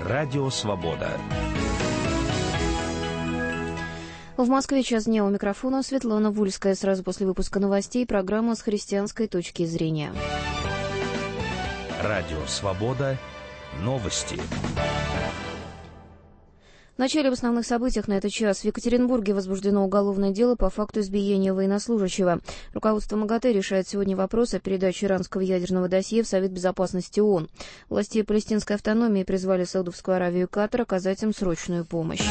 Радио «Свобода». В Москве час дня, у микрофона Светлана Вульская. Сразу после выпуска новостей программа с христианской точки зрения. Радио «Свобода». Новости. В начале об основных событиях на этот час. В Екатеринбурге возбуждено уголовное дело по факту избиения военнослужащего. Руководство МАГАТЭ решает сегодня вопрос о передаче иранского ядерного досье в Совет Безопасности ООН. Власти палестинской автономии призвали Саудовскую Аравию и Катар оказать им срочную помощь.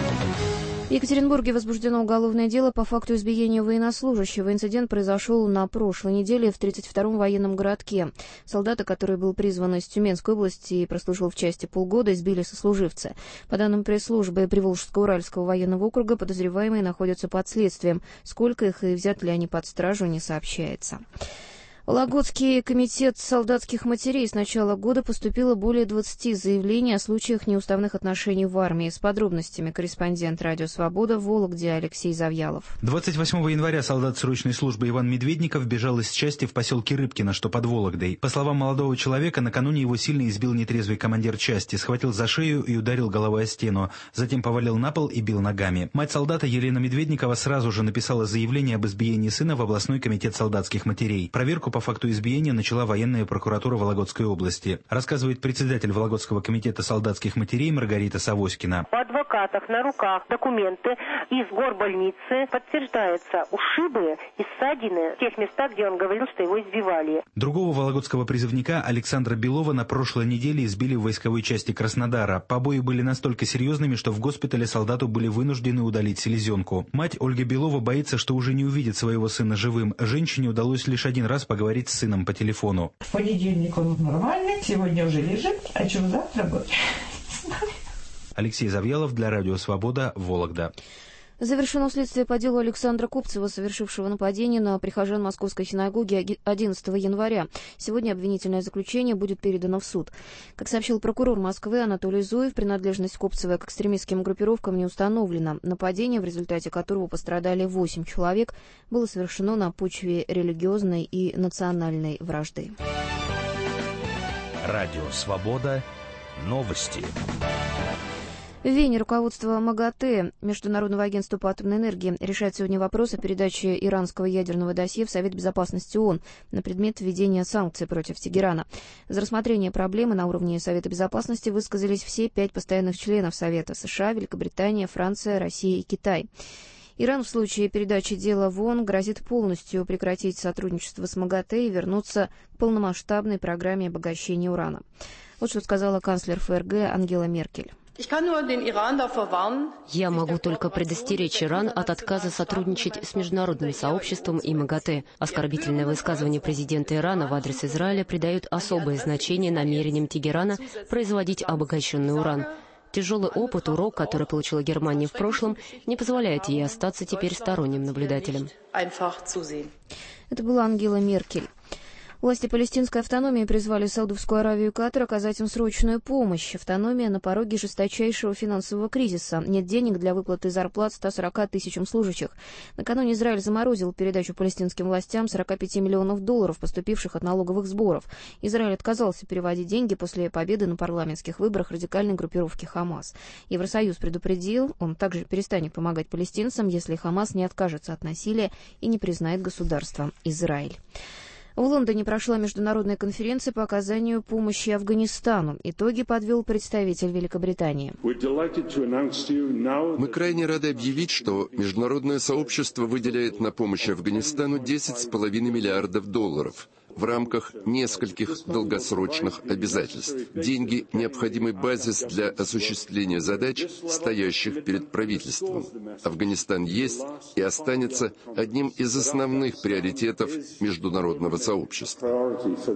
В Екатеринбурге возбуждено уголовное дело по факту избиения военнослужащего. Инцидент произошел на прошлой неделе в 32-м военном городке. Солдата, который был призван из Тюменской области и прослужил в части полгода, избили сослуживцы. По данным пресс-службы Приволжско-Уральского военного округа, подозреваемые находятся под следствием. Сколько их и взят ли они под стражу, не сообщается. Вологодский комитет солдатских матерей с начала года поступило более 20 заявлений о случаях неуставных отношений в армии. С подробностями корреспондент «Радио Свобода» в Вологде Алексей Завьялов. 28 января солдат срочной службы Иван Медведников бежал из части в поселке Рыбкино, что под Вологдой. По словам молодого человека, накануне его сильно избил нетрезвый командир части, схватил за шею и ударил головой о стену. Затем повалил на пол и бил ногами. Мать солдата Елена Медведникова сразу же написала заявление об избиении сына в областной комитет солдатских матерей. Проверку по факту избиения начала военная прокуратура Вологодской области. Рассказывает председатель Вологодского комитета солдатских матерей Маргарита Савоськина. У адвокатов на руках документы из горбольницы. Подтверждается ушибы и ссадины в тех местах, где он говорил, что его избивали. Другого вологодского призывника Александра Белова на прошлой неделе избили в войсковой части Краснодара. Побои были настолько серьезными, что в госпитале солдату были вынуждены удалить селезенку. Мать Ольга Белова боится, что уже не увидит своего сына живым. Женщине удалось лишь один раз поговорить с сыном по телефону. В понедельник он нормальный, сегодня уже лежит, а что завтра будет? Алексей Завьялов для Радио Свобода, Вологда. Завершено следствие по делу Александра Купцева, совершившего нападение на прихожан Московской синагоги 11 января. Сегодня обвинительное заключение будет передано в суд. Как сообщил прокурор Москвы Анатолий Зуев, принадлежность Купцева к экстремистским группировкам не установлена. Нападение, в результате которого пострадали 8 человек, было совершено на почве религиозной и национальной вражды. Радио «Свобода». Новости. В Вене руководство МАГАТЭ, Международного агентства по атомной энергии, решает сегодня вопрос о передаче иранского ядерного досье в Совет Безопасности ООН на предмет введения санкций против Тегерана. За рассмотрение проблемы на уровне Совета Безопасности высказались все 5 постоянных членов Совета: США, Великобритания, Франция, Россия и Китай. Иран в случае передачи дела в ООН грозит полностью прекратить сотрудничество с МАГАТЭ и вернуться к полномасштабной программе обогащения урана. Вот что сказала канцлер ФРГ Ангела Меркель. Я могу только предостеречь Иран от отказа сотрудничать с международным сообществом и МАГАТЭ. Оскорбительное высказывание президента Ирана в адрес Израиля придает особое значение намерениям Тегерана производить обогащенный уран. Тяжелый опыт, урок, который получила Германия в прошлом, не позволяет ей остаться теперь сторонним наблюдателем. Это была Ангела Меркель. Власти палестинской автономии призвали Саудовскую Аравию и Катар оказать им срочную помощь. Автономия на пороге жесточайшего финансового кризиса. Нет денег для выплаты зарплат 140 тысячам служащих. Накануне Израиль заморозил передачу палестинским властям 45 миллионов долларов, поступивших от налоговых сборов. Израиль отказался переводить деньги после победы на парламентских выборах радикальной группировки «Хамас». Евросоюз предупредил, он также перестанет помогать палестинцам, если «Хамас» не откажется от насилия и не признает государство Израиль. В Лондоне прошла международная конференция по оказанию помощи Афганистану. Итоги подвел представитель Великобритании. Мы крайне рады объявить, что международное сообщество выделяет на помощь Афганистану $10,5 миллиардов в рамках нескольких долгосрочных обязательств. Деньги – необходимый базис для осуществления задач, стоящих перед правительством. Афганистан есть и останется одним из основных приоритетов международного сообщества.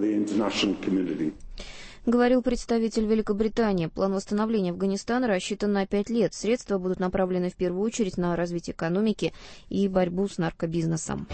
Говорил представитель Великобритании. План восстановления Афганистана рассчитан на 5 лет. Средства будут направлены в первую очередь на развитие экономики и борьбу с наркобизнесом.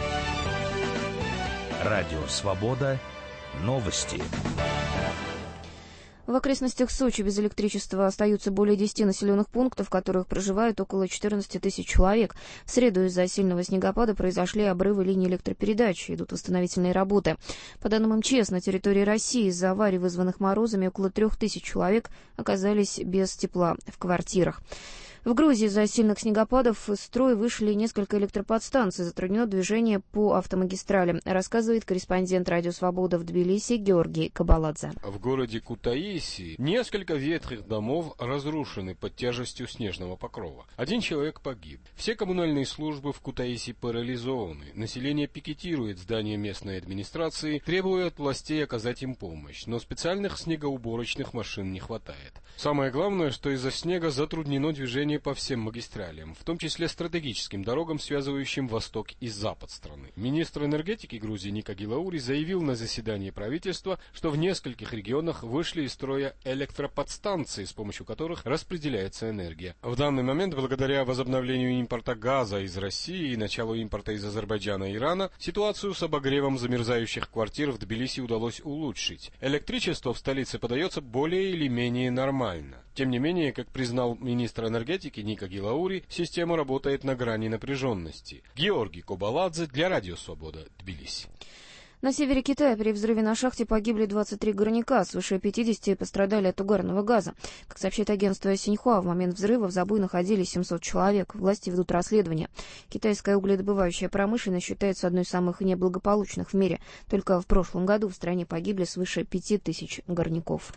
Радио «Свобода». Новости. В окрестностях Сочи без электричества остаются более 10 населенных пунктов, в которых проживают около 14 тысяч человек. В среду из-за сильного снегопада произошли обрывы линий электропередач, идут восстановительные работы. По данным МЧС, на территории России из-за аварий, вызванных морозами, около 3000 человек оказались без тепла в квартирах. В Грузии из-за сильных снегопадов из строя вышли несколько электроподстанций, затруднено движение по автомагистрали, рассказывает корреспондент «Радио Свобода» в Тбилиси Георгий Кабаладзе. В городе Кутаиси несколько ветхих домов разрушены под тяжестью снежного покрова. 1 человек погиб. Все коммунальные службы в Кутаиси парализованы. Население пикетирует здание местной администрации, требуя от властей оказать им помощь, но специальных снегоуборочных машин не хватает. Самое главное, что из-за снега затруднено движение по всем магистралям, в том числе стратегическим дорогам, связывающим восток и запад страны. Министр энергетики Грузии Ника Гилаури заявил на заседании правительства, что в нескольких регионах вышли из строя электроподстанции, с помощью которых распределяется энергия. В данный момент, благодаря возобновлению импорта газа из России и началу импорта из Азербайджана и Ирана, ситуацию с обогревом замерзающих квартир в Тбилиси удалось улучшить. Электричество в столице подается более или менее нормально. Тем не менее, как признал министр энергетики Ника Гилаури, система работает на грани напряженности. Георгий Кабаладзе для Радио Свобода, Тбилиси. На севере Китая при взрыве на шахте погибли 23 горняка, свыше 50 пострадали от угарного газа. Как сообщает агентство Синьхуа, в момент взрыва в забое находились 700 человек. Власти ведут расследование. Китайская угледобывающая промышленность считается одной из самых неблагополучных в мире. Только в прошлом году в стране погибли свыше 5000 горняков.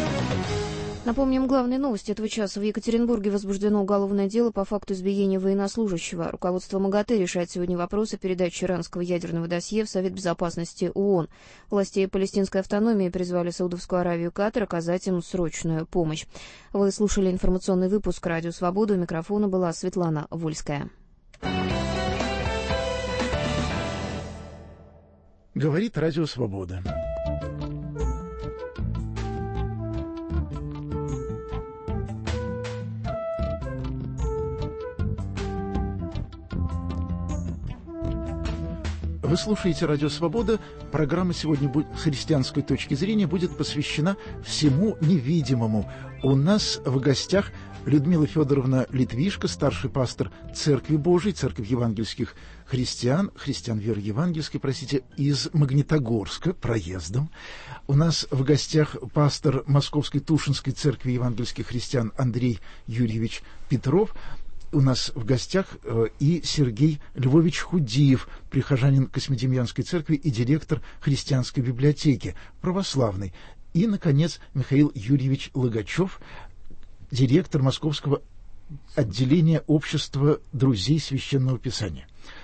Напомним, главные новости этого часа. В Екатеринбурге возбуждено уголовное дело по факту избиения военнослужащего. Руководство МАГАТЭ решает сегодня вопрос о передаче иранского ядерного досье в Совет Безопасности ООН. Власти палестинской автономии призвали Саудовскую Аравию и Катар оказать им срочную помощь. Вы слушали информационный выпуск «Радио Свобода». У микрофона была Светлана Вольская. Говорит Радио Свобода. Вы слушаете «Радио Свобода». Программа сегодня с христианской точки зрения будет посвящена всему невидимому. У нас в гостях Людмила Федоровна Литвишко, старший пастор Церкви Божией, Церковь евангельских христиан веры евангельской, из Магнитогорска, проездом. У нас в гостях пастор Московской Тушинской Церкви евангельских христиан Андрей Юрьевич Петров. У нас в гостях и Сергей Львович Худиев, прихожанин Космодемьянской церкви и директор христианской библиотеки православной. И, наконец, Михаил Юрьевич Логачев, директор Московского отделения Общества друзей Священного Писания,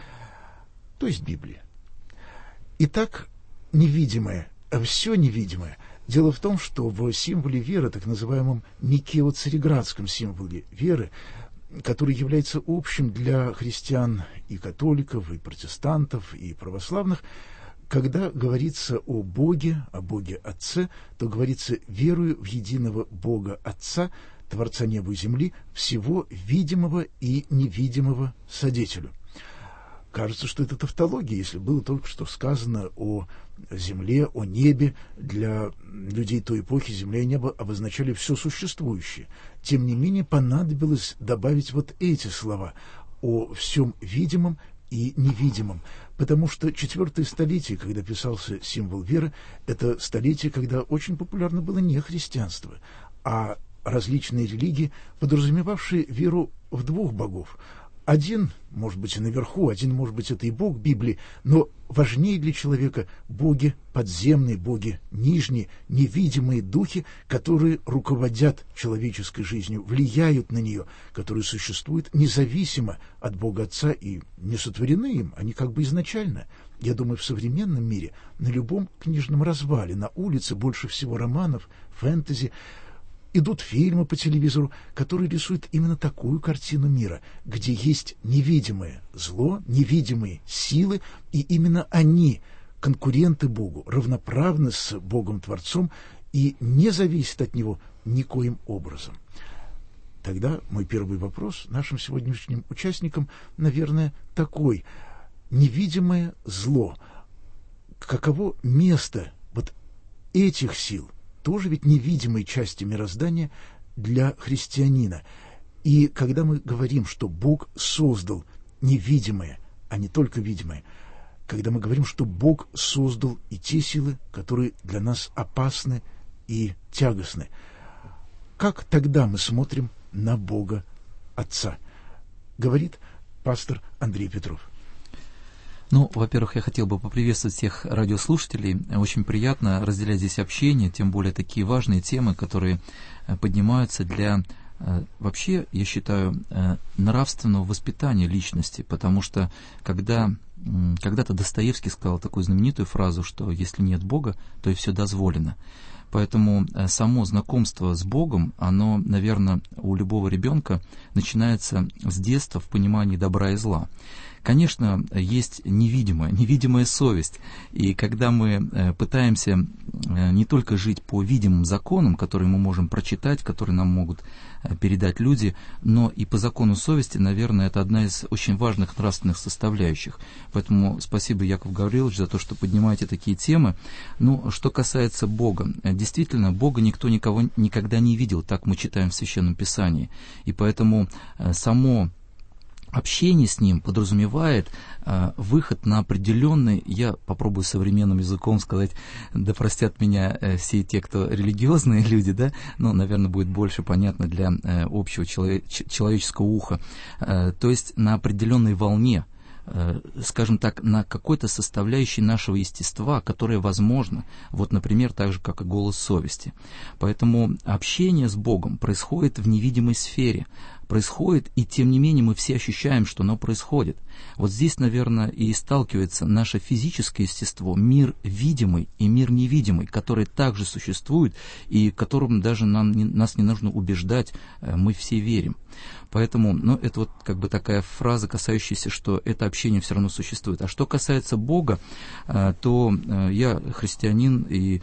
то есть Библия. Итак, невидимое, все невидимое. Дело в том, что в символе веры, так называемом Никео-Цареградском символе веры, который является общим для христиан и католиков, и протестантов, и православных, когда говорится о Боге Отце, то говорится «верую в единого Бога Отца, Творца неба и земли, всего видимого и невидимого Содетелю». Кажется, что это тавтология, если было только что сказано о земле, о небе. Для людей той эпохи земля и небо обозначали все существующее. Тем не менее, понадобилось добавить вот эти слова о всем видимом и невидимом, потому что 4-е столетие, когда писался символ веры, это столетие, когда очень популярно было не христианство, а различные религии, подразумевавшие веру в 2 богов. Один, может быть, и наверху, один, может быть, это и Бог Библии, но важнее для человека боги подземные, боги нижние, невидимые духи, которые руководят человеческой жизнью, влияют на нее, которые существуют независимо от Бога Отца и не сотворены им, они как бы изначально. Я думаю, в современном мире на любом книжном развале, на улице больше всего романов, фэнтези, идут фильмы по телевизору, которые рисуют именно такую картину мира, где есть невидимое зло, невидимые силы, и именно они, конкуренты Богу, равноправны с Богом-творцом и не зависят от Него никоим образом. Тогда мой первый вопрос нашим сегодняшним участникам, наверное, такой. Невидимое зло. Каково место вот этих сил тоже ведь невидимой части мироздания для христианина. И когда мы говорим, что Бог создал невидимое, а не только видимое, когда мы говорим, что Бог создал и те силы, которые для нас опасны и тягостны, как тогда мы смотрим на Бога Отца? Говорит пастор Андрей Петров. Ну, во-первых, я хотел бы поприветствовать всех радиослушателей. Очень приятно разделять здесь общение, тем более такие важные темы, которые поднимаются для, вообще, я считаю, нравственного воспитания личности, потому что когда-то Достоевский сказал такую знаменитую фразу, что если нет Бога, то и все дозволено. Поэтому само знакомство с Богом, оно, наверное, у любого ребенка начинается с детства в понимании добра и зла. Конечно, есть невидимая совесть, и когда мы пытаемся не только жить по видимым законам, которые мы можем прочитать, которые нам могут передать люди, но и по закону совести, наверное, это одна из очень важных нравственных составляющих. Поэтому спасибо, Яков Гаврилович, за то, что поднимаете такие темы. Ну, что касается Бога, действительно, Бога никто никогда не видел, так мы читаем в Священном Писании, и поэтому само общение с Ним подразумевает выход на определенный, я попробую современным языком сказать, да простят меня все те, кто религиозные люди, да, но, наверное, будет больше понятно для общего человеческого уха, то есть на определенной волне, скажем так, на какой-то составляющей нашего естества, которая возможна, вот, например, так же, как и голос совести. Поэтому общение с Богом происходит в невидимой сфере, происходит, и тем не менее мы все ощущаем, что оно происходит. Вот здесь, наверное, и сталкивается наше физическое естество, мир видимый и мир невидимый, которые также существуют, и которым даже нас не нужно убеждать, мы все верим. Поэтому, ну, это вот как бы такая фраза, касающаяся, что это общение все равно существует. А что касается Бога, то я христианин, и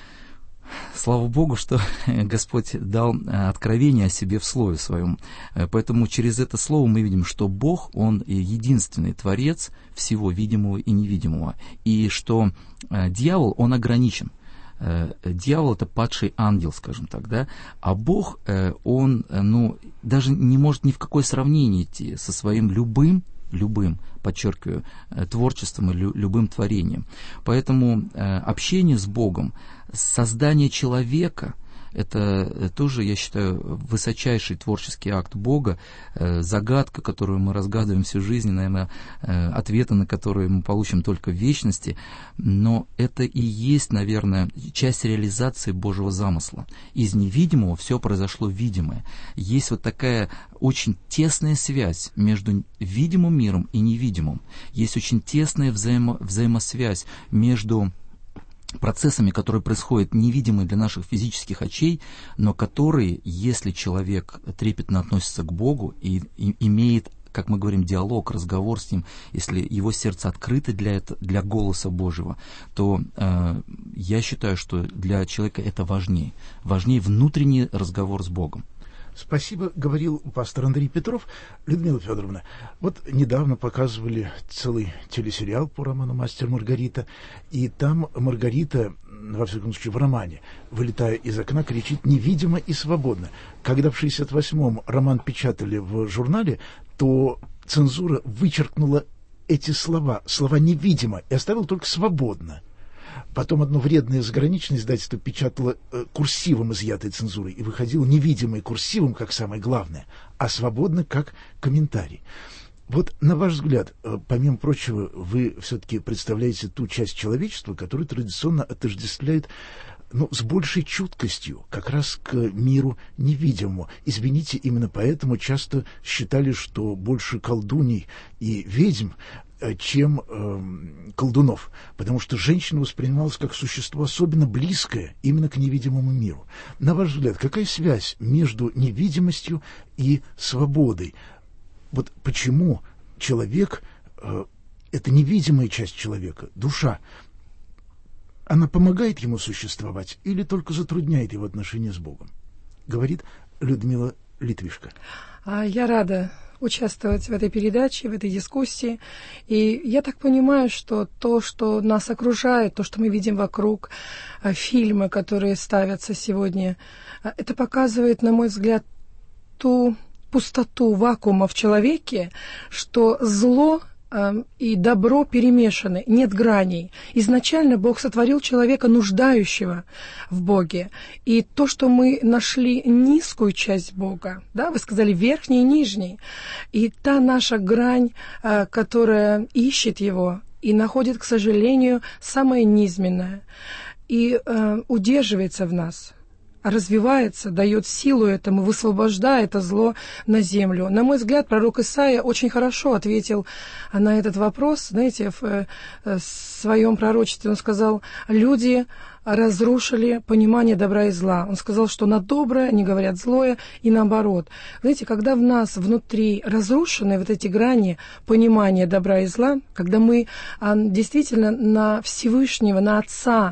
слава Богу, что Господь дал откровение о себе в Слове Своем. Поэтому через это Слово мы видим, что Бог, Он единственный Творец всего видимого и невидимого. И что дьявол, он ограничен. Дьявол — это падший ангел, скажем так, да, а Бог, он, даже не может ни в какое сравнение идти со своим любым, подчеркиваю, творчеством и любым творением. Поэтому общение с Богом, создание человека — это тоже, я считаю, высочайший творческий акт Бога, загадка, которую мы разгадываем всю жизнь, наверное, ответы на которые мы получим только в вечности, но это и есть, наверное, часть реализации Божьего замысла. Из невидимого все произошло видимое. Есть вот такая очень тесная связь между видимым миром и невидимым. Есть очень тесная взаимосвязь между процессами, которые происходят невидимые для наших физических очей, но которые, если человек трепетно относится к Богу и имеет, как мы говорим, диалог, разговор с Ним, если его сердце открыто для голоса Божьего, то я считаю, что для человека это важнее. Важнее внутренний разговор с Богом. Спасибо, говорил пастор Андрей Петров. Людмила Федоровна, вот недавно показывали целый телесериал по роману «Мастер и Маргарита», и там Маргарита, во всяком случае в романе, вылетая из окна, кричит «невидимо и свободно». Когда в 1968-м роман печатали в журнале, то цензура вычеркнула эти слова «невидимо» и оставила только «свободно». Потом одно вредное заграничное издательство печатало курсивом, изъятой цензурой, и выходило невидимое курсивом, как самое главное, а свободно, как комментарий. Вот, на ваш взгляд, помимо прочего, вы все-таки представляете ту часть человечества, которую традиционно отождествляет с большей чуткостью как раз к миру невидимому. Извините, именно поэтому часто считали, что больше колдуней и ведьм, чем колдунов, потому что женщина воспринималась как существо особенно близкое именно к невидимому миру. На ваш взгляд, какая связь между невидимостью и свободой? Вот почему человек, это невидимая часть человека, душа, она помогает ему существовать или только затрудняет его отношения с Богом? Говорит Людмила Литвишко. Я рада участвовать в этой передаче, в этой дискуссии. И я так понимаю, что то, что нас окружает, то, что мы видим вокруг, фильмы, которые ставятся сегодня, это показывает, на мой взгляд, ту пустоту вакуума в человеке, что зло и добро перемешаны, нет граней. Изначально Бог сотворил человека, нуждающего в Боге. И то, что мы нашли низкую часть Бога, да, вы сказали верхний и нижний, и та наша грань, которая ищет Его и находит, к сожалению, самое низменное, и удерживается в нас, развивается, дает силу этому, высвобождает это зло на землю. На мой взгляд, пророк Исаия очень хорошо ответил на этот вопрос. Знаете, в своем пророчестве он сказал: люди разрушили понимание добра и зла. Он сказал, что на доброе не говорят злое, и наоборот. Знаете, когда в нас внутри разрушены вот эти грани понимания добра и зла, когда мы действительно на Всевышнего, на Отца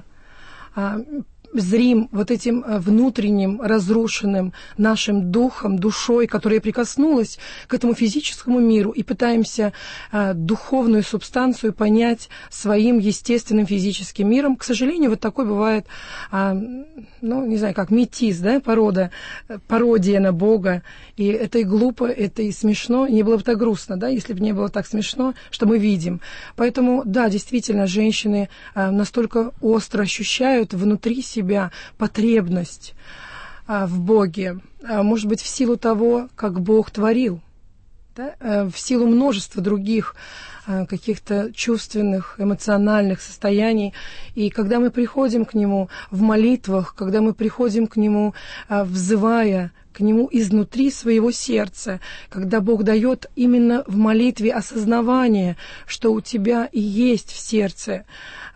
зрим вот этим внутренним разрушенным нашим духом, душой, которая прикоснулась к этому физическому миру, и пытаемся духовную субстанцию понять своим естественным физическим миром. К сожалению, вот такой бывает, не знаю, как метис, да, пародия на Бога. И это и глупо, это и смешно. И не было бы так грустно, да, если бы не было так смешно, что мы видим. Поэтому, да, действительно, женщины настолько остро ощущают внутри себя потребность в Боге, может быть, в силу того, как Бог творил, да? В силу множества других каких-то чувственных, эмоциональных состояний. И когда мы приходим к Нему в молитвах, когда мы приходим к Нему, взывая к Нему изнутри своего сердца, когда Бог дает именно в молитве осознавание, что у тебя и есть в сердце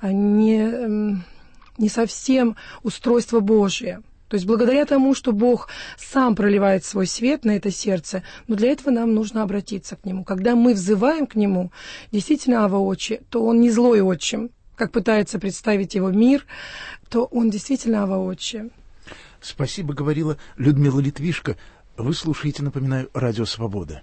не совсем устройство Божие. То есть благодаря тому, что Бог сам проливает свой свет на это сердце, но для этого нам нужно обратиться к Нему. Когда мы взываем к Нему, действительно, Ава Отче, то Он не злой отчим, как пытается представить его мир, то Он действительно Ава Отче. Спасибо, говорила Людмила Литвишко. Вы слушаете, напоминаю, Радио Свобода.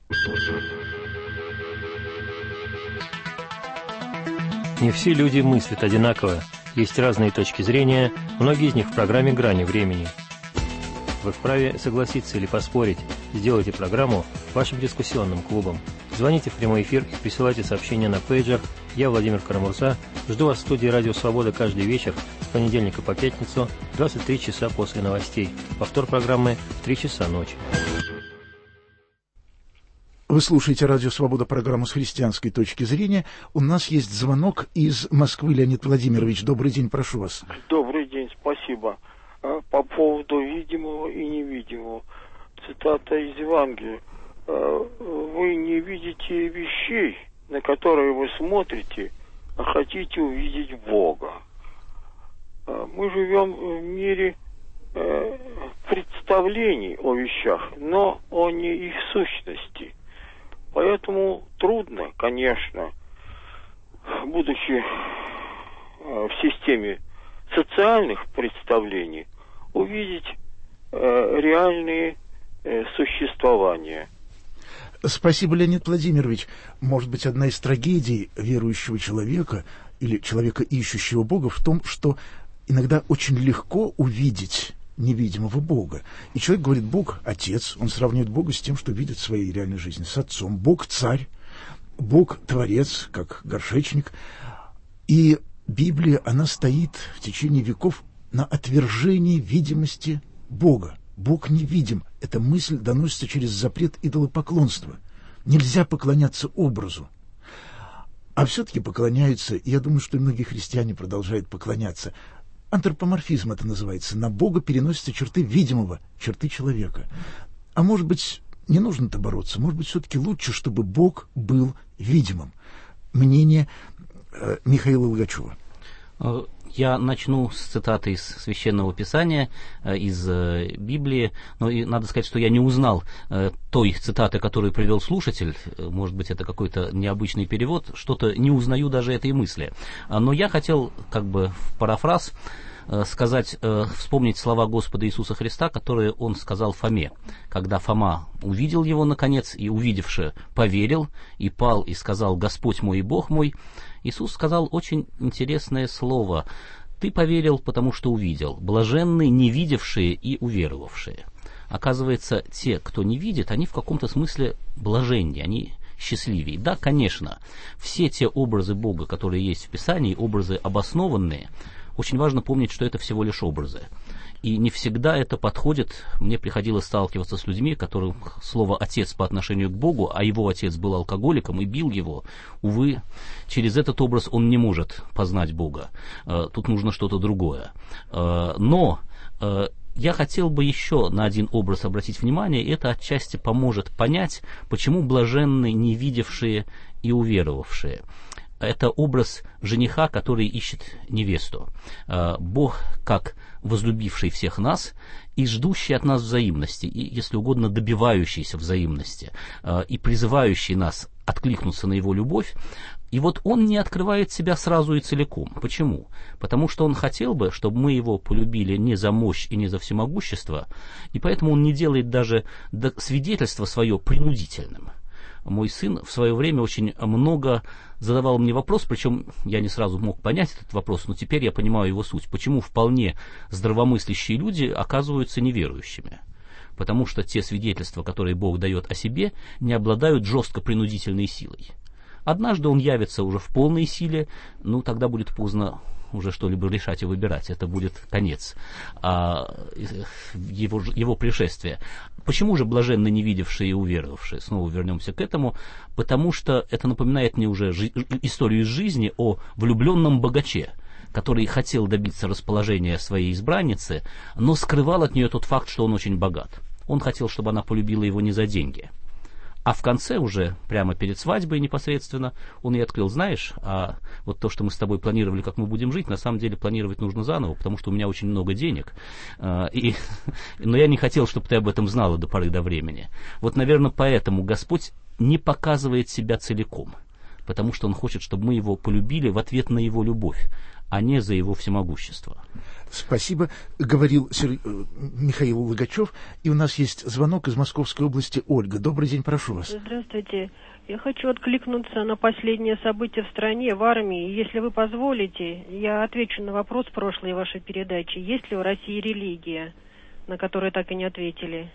Не все люди мыслят одинаково. Есть разные точки зрения, многие из них в программе «Грани времени». Вы вправе согласиться или поспорить. Сделайте программу вашим дискуссионным клубом. Звоните в прямой эфир и присылайте сообщения на пейджер. Я, Владимир Карамурза, жду вас в студии «Радио Свобода» каждый вечер с понедельника по пятницу, 23 часа после новостей. Повтор программы в 3 часа ночи. Вы слушаете «Радио Свобода», программу «С христианской точки зрения». У нас есть звонок из Москвы. Леонид Владимирович, добрый день, прошу вас. Добрый день, спасибо. По поводу видимого и невидимого. Цитата из Евангелия. Вы не видите вещей, на которые вы смотрите, а хотите увидеть Бога. Мы живем в мире представлений о вещах, но о не их сущности. Поэтому трудно, конечно, будучи в системе социальных представлений, увидеть реальные существования. Спасибо, Леонид Владимирович. Может быть, одна из трагедий верующего человека или человека, ищущего Бога, в том, что иногда очень легко увидеть невидимого Бога. И человек говорит: Бог — Отец. Он сравнивает Бога с тем, что видит в своей реальной жизни, с Отцом. Бог — Царь. Бог — Творец, как горшечник. И Библия, она стоит в течение веков на отвержении видимости Бога. Бог невидим. Эта мысль доносится через запрет идолопоклонства. Нельзя поклоняться образу. А все-таки поклоняются, и я думаю, что и многие христиане продолжают поклоняться. Антропоморфизм это называется. На Бога переносятся черты видимого, черты человека. А может быть, не нужно-то бороться? Может быть, все-таки лучше, чтобы Бог был видимым? Мнение Михаила Логачева. Я начну с цитаты из Священного Писания, из Библии. Но и надо сказать, что я не узнал той цитаты, которую привел слушатель. Может быть, это какой-то необычный перевод. Что-то не узнаю даже этой мысли. Но я хотел, как бы в парафраз, вспомнить слова Господа Иисуса Христа, которые Он сказал Фоме. Когда Фома увидел Его, наконец, и, увидевши, поверил, и пал, и сказал: «Господь мой и Бог мой», Иисус сказал очень интересное слово: «Ты поверил, потому что увидел. Блаженны не видевшие и уверовавшие». Оказывается, те, кто не видит, они в каком-то смысле блаженнее, они счастливее. Да, конечно, все те образы Бога, которые есть в Писании, образы обоснованные, очень важно помнить, что это всего лишь образы. И не всегда это подходит. Мне приходилось сталкиваться с людьми, которым слово «отец» по отношению к Богу, а его отец был алкоголиком и бил его. Увы, через этот образ он не может познать Бога. Тут нужно что-то другое. Но я хотел бы еще на один образ обратить внимание, и это отчасти поможет понять, почему блаженны не видевшие и уверовавшие. Это образ жениха, который ищет невесту. Бог, как возлюбивший всех нас и ждущий от нас взаимности, и, если угодно, добивающийся взаимности, и призывающий нас откликнуться на его любовь, и вот он не открывает себя сразу и целиком. Почему? Потому что он хотел бы, чтобы мы его полюбили не за мощь и не за всемогущество, и поэтому он не делает даже свидетельство свое принудительным. Мой сын в свое время очень много задавал мне вопрос, причем я не сразу мог понять этот вопрос, но теперь я понимаю его суть. Почему вполне здравомыслящие люди оказываются неверующими? Потому что те свидетельства, которые Бог дает о себе, не обладают жестко принудительной силой. Однажды он явится уже в полной силе, тогда будет поздно уже что-либо решать и выбирать. Это будет конец его пришествия. Почему же блаженны не видевшие и уверовавшие? Снова вернемся к этому. Потому что это напоминает мне уже историю из жизни о влюбленном богаче, который хотел добиться расположения своей избранницы, но скрывал от нее тот факт, что он очень богат. Он хотел, чтобы она полюбила его не за деньги. А в конце уже, прямо перед свадьбой непосредственно, он ей открыл: знаешь, а вот то, что мы с тобой планировали, как мы будем жить, на самом деле планировать нужно заново, потому что у меня очень много денег. Но я не хотел, чтобы ты об этом знала до поры до времени. Вот, наверное, поэтому Господь не показывает себя целиком, потому что Он хочет, чтобы мы Его полюбили в ответ на Его любовь, а не за Его всемогущество. Спасибо, говорил Михаил Логачев. И у нас есть звонок из Московской области. Ольга, добрый день, прошу вас. Здравствуйте. Я хочу откликнуться на последнее событие в стране, в армии. Если вы позволите, я отвечу на вопрос прошлой вашей передачи. Есть ли в России религия, на которую так и не ответили?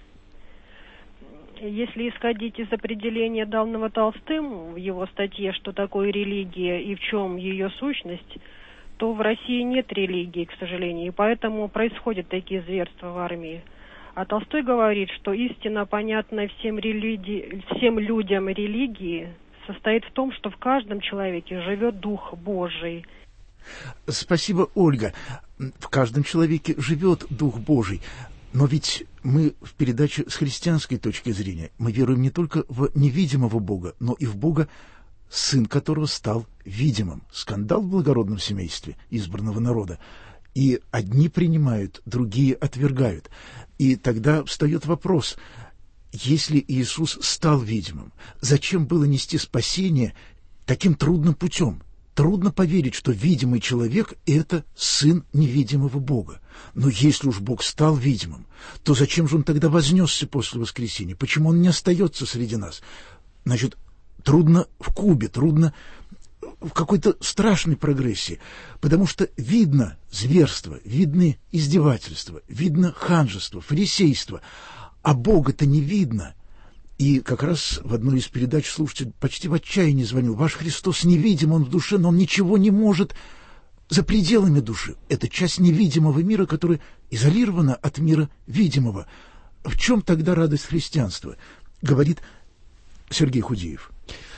Если исходить из определения данного Толстым в его статье, что такое религия и в чем ее сущность, то в России нет религии, к сожалению, и поэтому происходят такие зверства в армии. А Толстой говорит, что истина, понятная всем людям религии, состоит в том, что в каждом человеке живет Дух Божий. Спасибо, Ольга. В каждом человеке живет Дух Божий. Но ведь мы в передаче с христианской точки зрения, мы веруем не только в невидимого Бога, но и в Бога, сын которого стал видимым. Скандал в благородном семействе избранного народа. И одни принимают, другие отвергают. И тогда встает вопрос: если Иисус стал видимым, зачем было нести спасение таким трудным путем? Трудно поверить, что видимый человек – это сын невидимого Бога. Но если уж Бог стал видимым, то зачем же Он тогда вознесся после воскресения? Почему Он не остается среди нас? Значит, трудно в кубе, трудно в какой-то страшной прогрессии, потому что видно зверство, видны издевательства, видно ханжество, фарисейство, а Бога-то не видно. И как раз в одной из передач слушатель почти в отчаянии звонил: «Ваш Христос невидим, Он в душе, но Он ничего не может за пределами души». Это часть невидимого мира, которая изолирована от мира видимого. В чем тогда радость христианства? Говорит Сергей Худеев.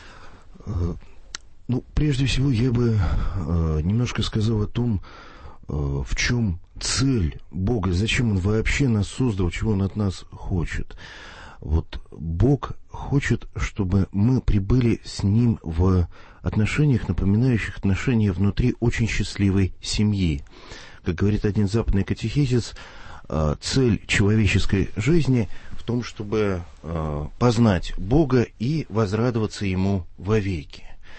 Прежде всего, я бы немножко сказал о том, в чем цель Бога, зачем Он вообще нас создал, чего Он от нас хочет. Вот Бог хочет, чтобы мы прибыли с Ним в отношениях, напоминающих отношения внутри очень счастливой семьи. Как говорит один западный катехизис, цель человеческой жизни в том, чтобы познать Бога и возрадоваться Ему вовеки.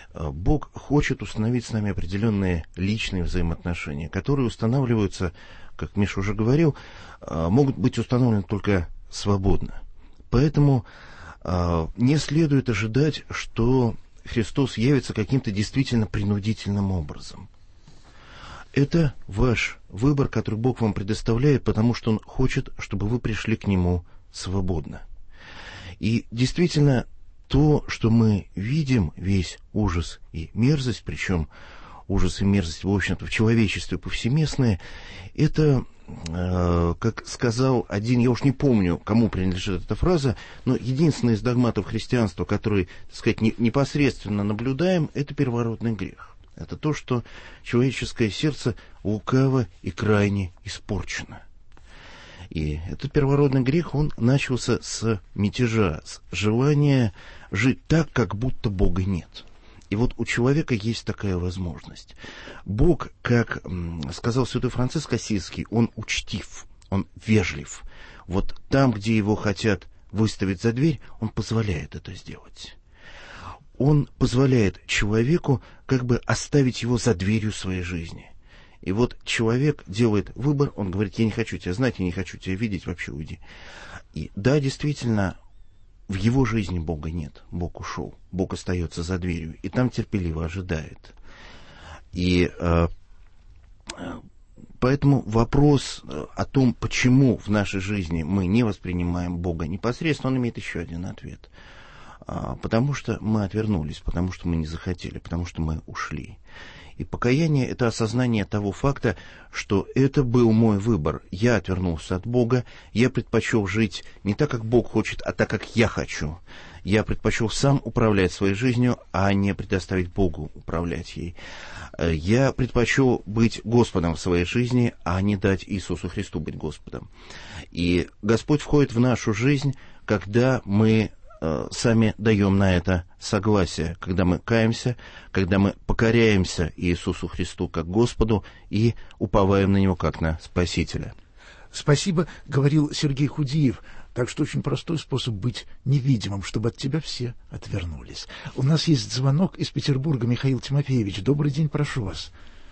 Бог хочет установить с нами определенные личные взаимоотношения, которые устанавливаются, как Миша уже говорил, могут быть установлены только свободно. Поэтому не следует ожидать, что Христос явится каким-то действительно принудительным образом. Это ваш выбор, который Бог вам предоставляет, потому что Он хочет, чтобы вы пришли к Нему свободно. И действительно, то, что мы видим, весь ужас и мерзость, причем ужас и мерзость, в общем-то, в человечестве повсеместные, это, как сказал один, я уж не помню, кому принадлежит эта фраза, но единственный из догматов христианства, который, так сказать, непосредственно наблюдаем, это первородный грех. Это то, что человеческое сердце лукаво и крайне испорчено. И этот первородный грех, он начался с мятежа, с желания жить так, как будто Бога нет. И вот у человека есть такая возможность. Бог, как сказал святой Франциск Ассизский, он учтив, он вежлив. Вот там, где его хотят выставить за дверь, он позволяет это сделать. Он позволяет человеку как бы оставить его за дверью своей жизни. И вот человек делает выбор, он говорит: я не хочу тебя знать, я не хочу тебя видеть, вообще уйди. И да, действительно, в его жизни Бога нет, Бог ушел, Бог остается за дверью, и там терпеливо ожидает. И поэтому вопрос о том, почему в нашей жизни мы не воспринимаем Бога непосредственно, он имеет еще один ответ. Потому что мы отвернулись, потому что мы не захотели, потому что мы ушли. И покаяние – это осознание того факта, что это был мой выбор. Я отвернулся от Бога, я предпочел жить не так, как Бог хочет, а так, как я хочу. Я предпочел сам управлять своей жизнью, а не предоставить Богу управлять ей. Я предпочел быть Господом в своей жизни, а не дать Иисусу Христу быть Господом. И Господь входит в нашу жизнь, когда мы сами даем на это согласие, когда мы каемся, когда мы покоряемся Иисусу Христу как Господу и уповаем на Него как на Спасителя. Спасибо, говорил Сергей Худиев. Так что очень простой способ быть невидимым, чтобы от тебя все отвернулись. У нас есть звонок из Петербурга. Михаил Тимофеевич, добрый день, прошу вас.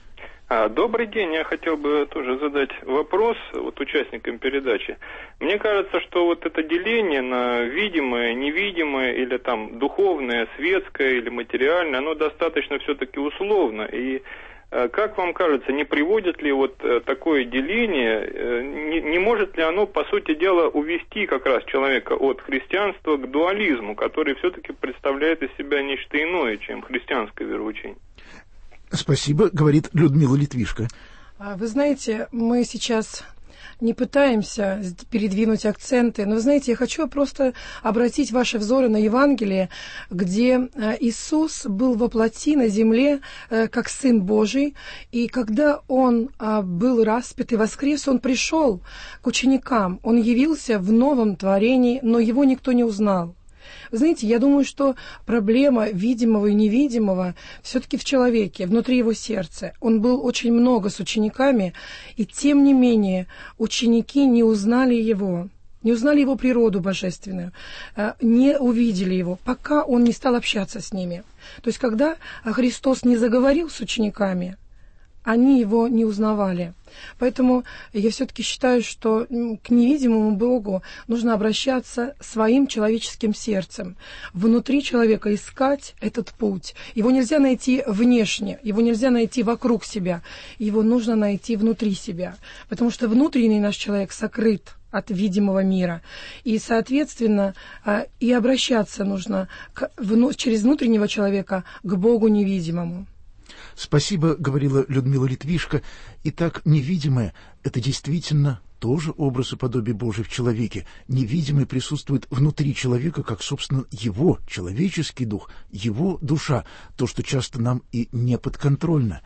Добрый день, я хотел бы тоже задать вопрос участникам передачи. Мне кажется, что вот это деление на видимое, невидимое, или там духовное, светское или материальное, оно достаточно все-таки условно. И как вам кажется, не приводит ли вот такое деление, не может ли оно, по сути дела, увести как раз человека от христианства к дуализму, который все-таки представляет из себя нечто иное, чем христианское вероучение? Спасибо, говорит Людмила Литвишко. Вы знаете, мы сейчас не пытаемся передвинуть акценты, но, вы знаете, я хочу просто обратить ваши взоры на Евангелие, где Иисус был воплоти на земле как Сын Божий, и когда Он был распят и воскрес, Он пришел к ученикам, Он явился в новом творении, но Его никто не узнал. Вы знаете, я думаю, что проблема видимого и невидимого все-таки в человеке, внутри его сердца. Он был очень много с учениками, и тем не менее ученики не узнали его природу божественную, не увидели его, пока он не стал общаться с ними. То есть, когда Христос не заговорил с учениками, они его не узнавали. Поэтому я все-таки считаю, что к невидимому Богу нужно обращаться своим человеческим сердцем. Внутри человека искать этот путь. Его нельзя найти внешне, его нельзя найти вокруг себя. Его нужно найти внутри себя. Потому что внутренний наш человек сокрыт от видимого мира. И, соответственно, и обращаться нужно через внутреннего человека к Богу невидимому. Спасибо, говорила Людмила Литвишко. Итак, невидимое – это действительно тоже образ и подобие Божие в человеке. Невидимый присутствует внутри человека, как, собственно, его человеческий дух, его душа, то, что часто нам и не подконтрольно.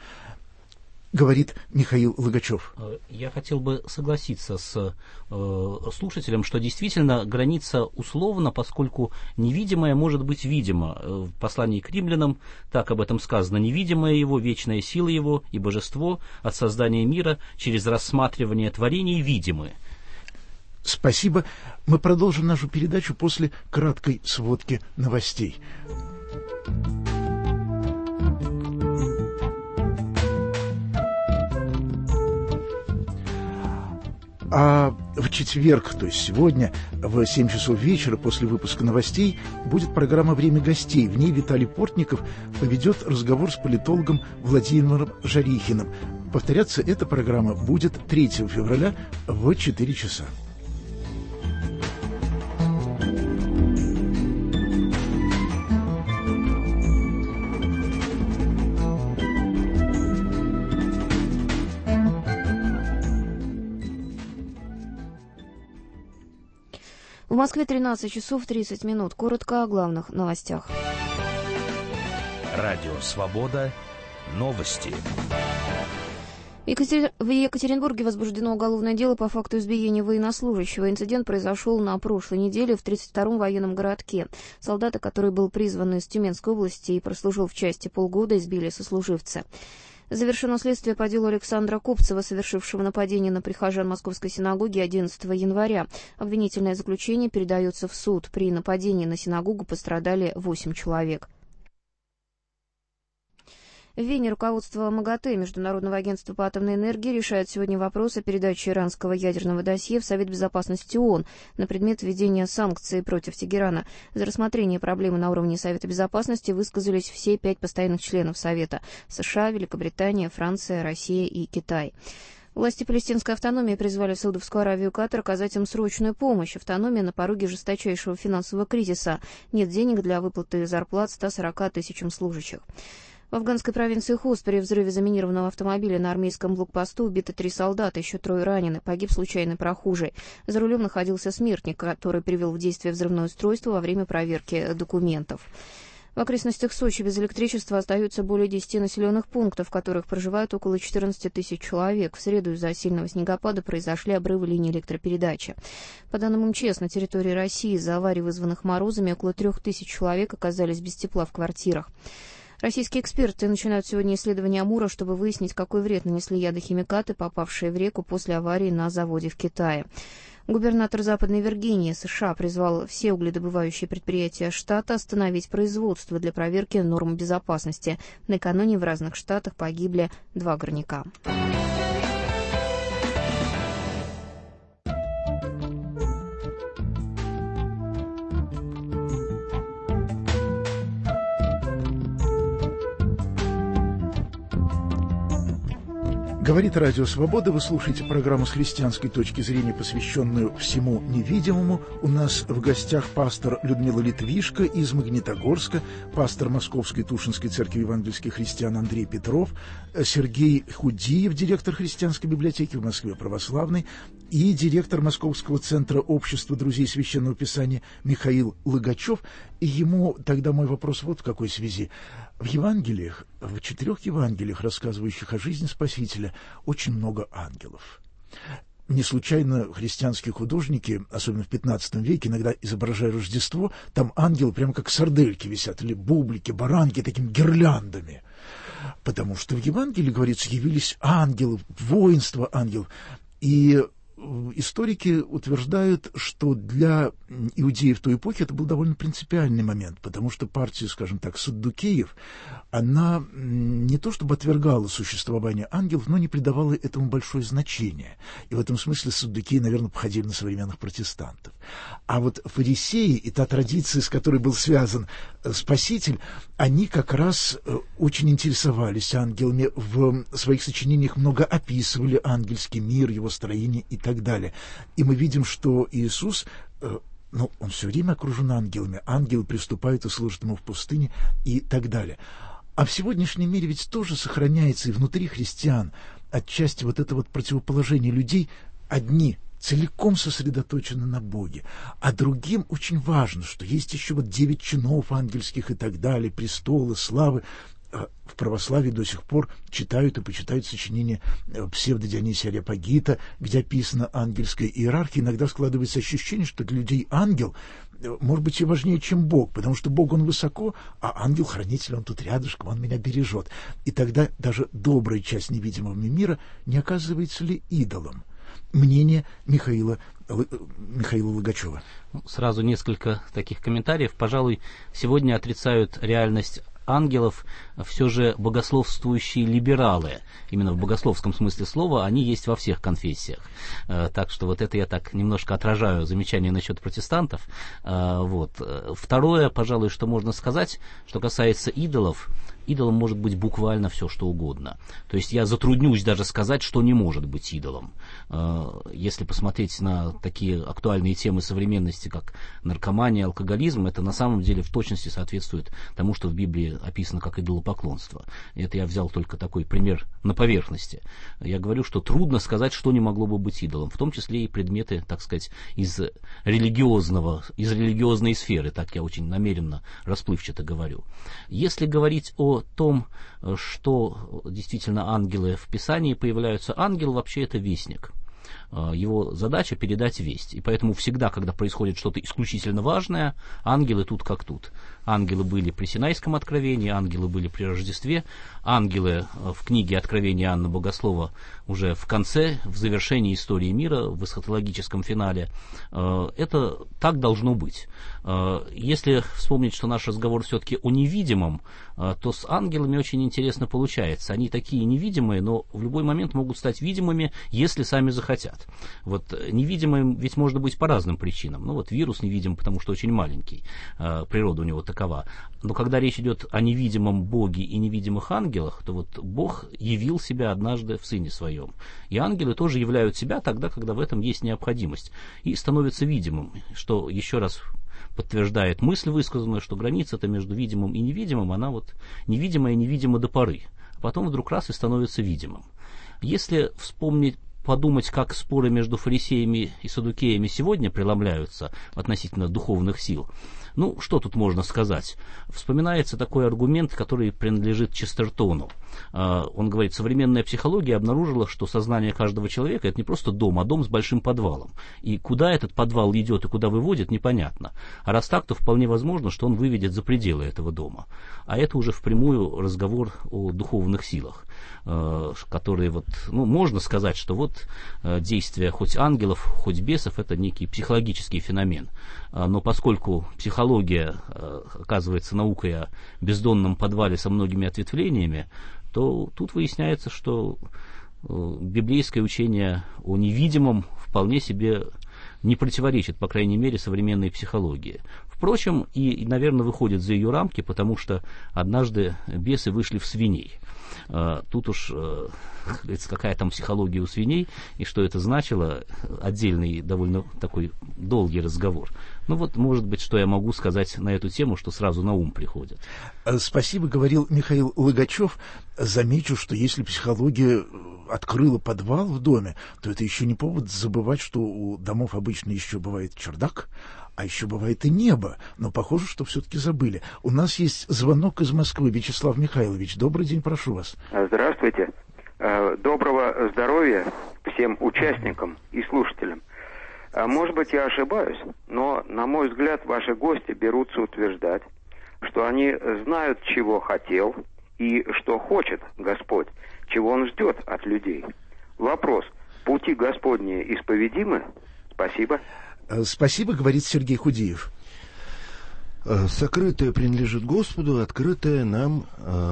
Говорит Михаил Логачев. Я хотел бы согласиться с слушателем, что действительно граница условна, поскольку невидимое может быть видимо. В послании к римлянам так об этом сказано: невидимое его, вечная сила его и божество от создания мира через рассматривание творений видимы. Спасибо. Мы продолжим нашу передачу после краткой сводки новостей. А в четверг, то есть сегодня, в 7 часов вечера, после выпуска новостей, будет программа «Время гостей». В ней Виталий Портников поведет разговор с политологом Владимиром Жарихиным. Повторяться эта программа будет 3 февраля в 4 часа. В Москве 13 часов 30 минут. Коротко о главных новостях. Радио «Свобода». Новости. В Екатеринбурге возбуждено уголовное дело по факту избиения военнослужащего. Инцидент произошел на прошлой неделе в 32-м военном городке. Солдата, который был призван из Тюменской области и прослужил в части полгода, избили сослуживца. Завершено следствие по делу Александра Копцева, совершившего нападение на прихожан Московской синагоги 11 января. Обвинительное заключение передается в суд. При нападении на синагогу пострадали 8 человек. В Вене руководство МАГАТЭ, Международного агентства по атомной энергии, решает сегодня вопрос о передаче иранского ядерного досье в Совет Безопасности ООН на предмет введения санкций против Тегерана. За рассмотрение проблемы на уровне Совета Безопасности высказались все 5 постоянных членов Совета – США, Великобритания, Франция, Россия и Китай. Власти палестинской автономии призвали Саудовскую Аравию и Катар оказать им срочную помощь. Автономия на пороге жесточайшего финансового кризиса. Нет денег для выплаты зарплат 140 тысячам служащих. В афганской провинции Хост при взрыве заминированного автомобиля на армейском блокпосту убиты 3 солдата, еще 3 ранены. Погиб случайный прохожий. За рулем находился смертник, который привел в действие взрывное устройство во время проверки документов. В окрестностях Сочи без электричества остаются более 10 населенных пунктов, в которых проживают около 14 тысяч человек. В среду из-за сильного снегопада произошли обрывы линий электропередачи. По данным МЧС, на территории России из-за аварий, вызванных морозами, около 3000 человек оказались без тепла в квартирах. Российские эксперты начинают сегодня исследование Амура, чтобы выяснить, какой вред нанесли ядохимикаты, попавшие в реку после аварии на заводе в Китае. Губернатор Западной Виргинии, США, призвал все угледобывающие предприятия штата остановить производство для проверки норм безопасности. Накануне в разных штатах погибли 2 горняка. Говорит Радио Свобода. Вы слушаете программу с христианской точки зрения, посвященную всему невидимому. У нас в гостях пастор Людмила Литвишко из Магнитогорска, пастор Московской Тушинской церкви евангельских христиан Андрей Петров, Сергей Худиев, директор христианской библиотеки в Москве православной, и директор Московского центра общества друзей Священного Писания Михаил Логачев. И ему тогда мой вопрос вот в какой связи. В Евангелиях, в 4 Евангелиях, рассказывающих о жизни Спасителя, очень много ангелов. Не случайно христианские художники, особенно в 15 веке, иногда изображая Рождество, там ангелы прямо как сардельки висят, или бублики, баранки, такими гирляндами. Потому что в Евангелии, говорится, явились ангелы, воинство ангелов. И историки утверждают, что для иудеев той эпохи это был довольно принципиальный момент, потому что партия, скажем так, саддукеев, она не то чтобы отвергала существование ангелов, но не придавала этому большое значение. И в этом смысле саддукеи, наверное, походили на современных протестантов. А вот фарисеи и та традиция, с которой был связан Спаситель, они как раз очень интересовались ангелами, в своих сочинениях много описывали ангельский мир, его строение и так далее. И мы видим, что Иисус, он все время окружен ангелами. Ангелы приступают и служат ему в пустыне и так далее. А в сегодняшнем мире ведь тоже сохраняется и внутри христиан отчасти вот это вот противоположение людей. Одни целиком сосредоточены на Боге, а другим очень важно, что есть еще вот 9 чинов ангельских и так далее, престолы, славы. В православии до сих пор читают и почитают сочинения псевдо-Дионисия Ареопагита, где описана ангельская иерархия. Иногда складывается ощущение, что для людей ангел может быть и важнее, чем Бог, потому что Бог, он высоко, а ангел-хранитель, он тут рядышком, он меня бережет. И тогда даже добрая часть невидимого мира не оказывается ли идолом? Мнение Михаила Логачева. Сразу несколько таких комментариев. Пожалуй, сегодня отрицают реальность ангелов все же богословствующие либералы. Именно в богословском смысле слова они есть во всех конфессиях. Так что вот это я так немножко отражаю замечание насчет протестантов. Вот. Второе, пожалуй, что можно сказать, что касается идолов. Идолом может быть буквально все, что угодно. То есть я затруднюсь даже сказать, что не может быть идолом. Если посмотреть на такие актуальные темы современности, как наркомания, алкоголизм, это на самом деле в точности соответствует тому, что в Библии описано как идолопоклонство. Это я взял только такой пример на поверхности. Я говорю, что трудно сказать, что не могло бы быть идолом, в том числе и предметы, так сказать, из религиозной сферы, так я очень намеренно расплывчато говорю. Если говорить о том, что действительно ангелы в Писании появляются, ангел вообще это вестник. Его задача передать весть. И поэтому всегда, когда происходит что-то исключительно важное, ангелы тут как тут. Ангелы были при Синайском откровении, ангелы были при Рождестве, ангелы в книге Откровения Иоанна Богослова уже в конце, в завершении истории мира, в эсхатологическом финале. Это так должно быть. Если вспомнить, что наш разговор все-таки о невидимом, то с ангелами очень интересно получается. Они такие невидимые, но в любой момент могут стать видимыми, если сами захотят. Вот невидимым ведь можно быть по разным причинам. Ну вот вирус невидим, потому что очень маленький, природа у него такова. Но когда речь идет о невидимом Боге и невидимых ангелах, то вот Бог явил себя однажды в Сыне Своем. И ангелы тоже являют себя тогда, когда в этом есть необходимость. И становятся видимым, что еще раз подтверждает мысль высказанную, что граница-то между видимым и невидимым, она вот невидимая и невидима до поры. А потом вдруг раз и становится видимым. Если подумать, как споры между фарисеями и саддукеями сегодня преломляются относительно духовных сил, ну, что тут можно сказать? Вспоминается такой аргумент, который принадлежит Честертону. Он говорит, современная психология обнаружила, что сознание каждого человека — это не просто дом, а дом с большим подвалом. И куда этот подвал идет и куда выводит, непонятно. А раз так, то вполне возможно, что он выведет за пределы этого дома. А это уже впрямую разговор о духовных силах, которые вот, ну, можно сказать, что вот действия хоть ангелов, хоть бесов — это некий психологический феномен. Но поскольку психология оказывается наукой о бездонном подвале со многими ответвлениями, то тут выясняется, что библейское учение о невидимом вполне себе не противоречит, по крайней мере, современной психологии. Впрочем, и, наверное, выходит за ее рамки, потому что однажды бесы вышли в свиней. Тут уж какая там психология у свиней, и что это значило, отдельный довольно такой долгий разговор. Ну вот, может быть, что я могу сказать на эту тему, что сразу на ум приходит. Спасибо, говорил Михаил Логачев. Замечу, что если психология открыла подвал в доме, то это еще не повод забывать, что у домов обычно еще бывает чердак, а еще бывает и небо. Но похоже, что все-таки забыли. У нас есть звонок из Москвы. Вячеслав Михайлович, добрый день, прошу вас. Здравствуйте. Доброго здоровья всем участникам и слушателям. Может быть, я ошибаюсь, но, на мой взгляд, ваши гости берутся утверждать, что они знают, чего хотел и что хочет Господь, чего Он ждет от людей. Вопрос: пути Господни исповедимы? Спасибо. Спасибо, говорит Сергей Худиев. Сокрытое принадлежит Господу, открытое нам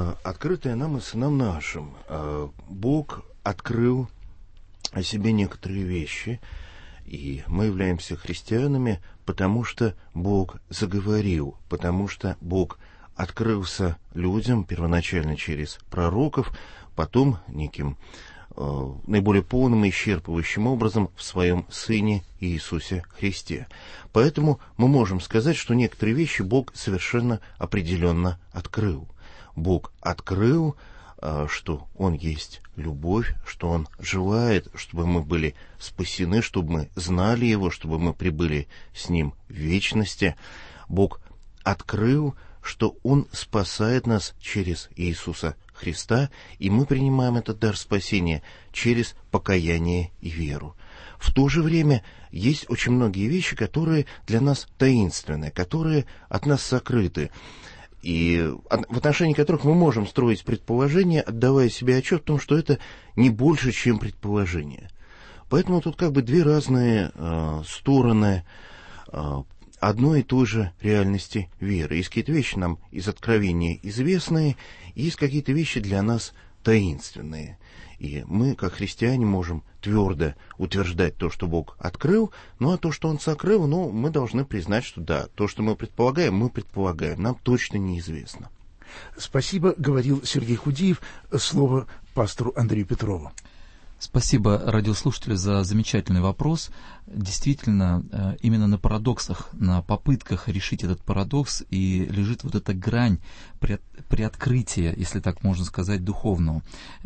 и сынам нашим. Бог открыл о себе некоторые вещи, и мы являемся христианами, потому что Бог заговорил, потому что Бог открылся людям первоначально через пророков, потом неким наиболее полным и исчерпывающим образом в своем Сыне Иисусе Христе. Поэтому мы можем сказать, что некоторые вещи Бог совершенно определенно открыл. Бог открыл, что Он есть любовь, что Он желает, чтобы мы были спасены, чтобы мы знали Его, чтобы мы пребыли с Ним в вечности. Бог открыл, что Он спасает нас через Иисуса Христа, и мы принимаем этот дар спасения через покаяние и веру. В то же время есть очень многие вещи, которые для нас таинственны, которые от нас сокрыты, и в отношении которых мы можем строить предположения, отдавая себе отчет в том, что это не больше, чем предположение. Поэтому тут как бы две разные стороны одной и той же реальности веры. Есть какие-то вещи нам из Откровения известные, и есть какие-то вещи для нас таинственные. И мы, как христиане, можем твердо утверждать то, что Бог открыл, ну а то, что Он сокрыл, ну, мы должны признать, что да, то, что мы предполагаем, нам точно неизвестно. Спасибо, говорил Сергей Худиев. Слово пастору Андрею Петрову. Спасибо радиослушателю за замечательный вопрос. Действительно, именно на парадоксах, на попытках решить этот парадокс и лежит вот эта грань приоткрытия, если так можно сказать, духовного.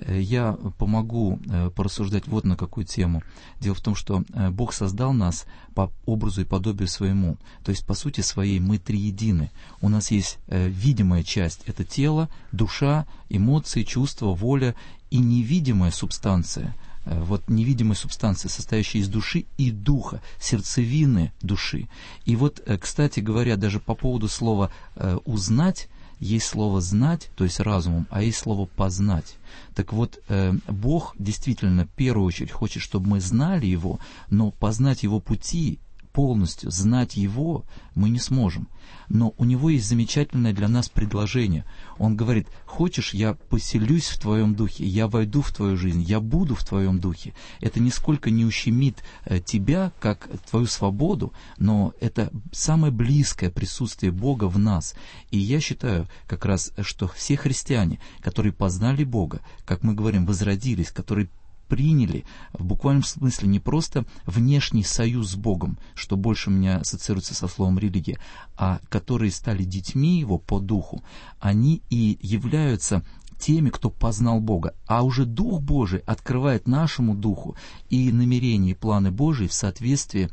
Я помогу порассуждать вот на какую тему. Дело в том, что Бог создал нас по образу и подобию своему. То есть, по сути своей, мы триедины. У нас есть видимая часть — это тело, душа, эмоции, чувства, воля и невидимая субстанция. Вот невидимая субстанция, состоящая из души и духа, сердцевины души. И вот, кстати говоря, даже по поводу слова «узнать», есть слово «знать», то есть разумом, а есть слово «познать». Так вот, Бог действительно в первую очередь хочет, чтобы мы знали Его, но познать Его пути, полностью знать Его мы не сможем. Но у Него есть замечательное для нас предложение. Он говорит: хочешь, я поселюсь в твоем духе, я войду в твою жизнь, я буду в твоем духе. Это нисколько не ущемит тебя, как твою свободу, но это самое близкое присутствие Бога в нас. И я считаю как раз, что все христиане, которые познали Бога, как мы говорим, возродились, которые приняли в буквальном смысле не просто внешний союз с Богом, что больше у меня ассоциируется со словом религия, а которые стали детьми Его по духу, они и являются теми, кто познал Бога. А уже Дух Божий открывает нашему духу и намерения, и планы Божии в соответствии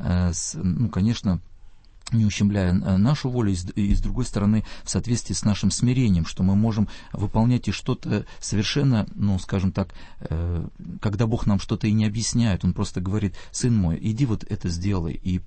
с, конечно, не ущемляя нашу волю, и с другой стороны, в соответствии с нашим смирением, что мы можем выполнять и что-то совершенно, скажем так, когда Бог нам что-то и не объясняет, Он просто говорит: сын мой, иди вот это сделай, и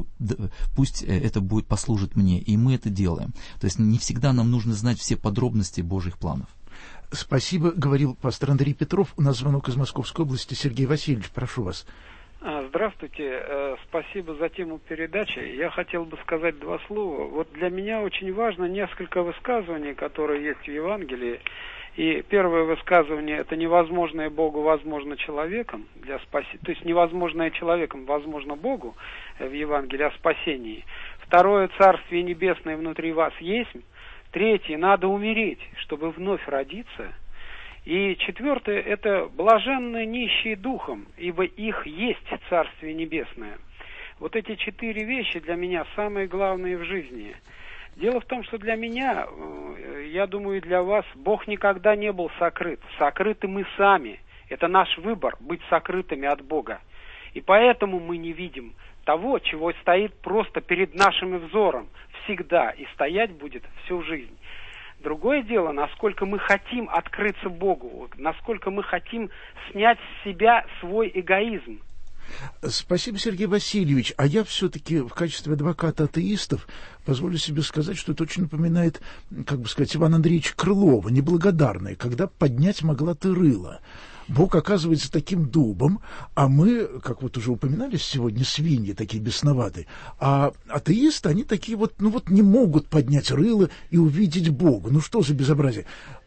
пусть это послужит мне, и мы это делаем. То есть не всегда нам нужно знать все подробности Божьих планов. Спасибо, говорил пастор Андрей Петров. У нас звонок из Московской области. Сергей Васильевич, прошу вас. Здравствуйте, спасибо за тему передачи. Я хотел бы сказать два слова. Вот для меня очень важно несколько высказываний, которые есть в Евангелии. И первое высказывание — это невозможное Богу возможно человеком для спасения. То есть невозможное человеком возможно Богу в Евангелии о спасении. Второе — Царствие Небесное внутри вас есть. Третье — надо умереть, чтобы вновь родиться. И четвертое — это блаженные нищие духом, ибо их есть Царствие Небесное. Вот эти четыре вещи для меня самые главные в жизни. Дело в том, что для меня, я думаю, и для вас, Бог никогда не был сокрыт. Сокрыты мы сами. Это наш выбор — быть сокрытыми от Бога. И поэтому мы не видим того, чего стоит просто перед нашим взором всегда и стоять будет всю жизнь. Другое дело, насколько мы хотим открыться Богу, насколько мы хотим снять с себя свой эгоизм. Спасибо, Сергей Васильевич. А я все-таки в качестве адвоката атеистов позволю себе сказать, что это очень напоминает, Ивана Андреевича Крылова, неблагодарное, когда поднять могла ты рыло. Бог оказывается таким дубом, а мы, как вот уже упоминали сегодня, свиньи такие бесноватые, а атеисты, они такие не могут поднять рыло и увидеть Бога. Ну что за безобразие?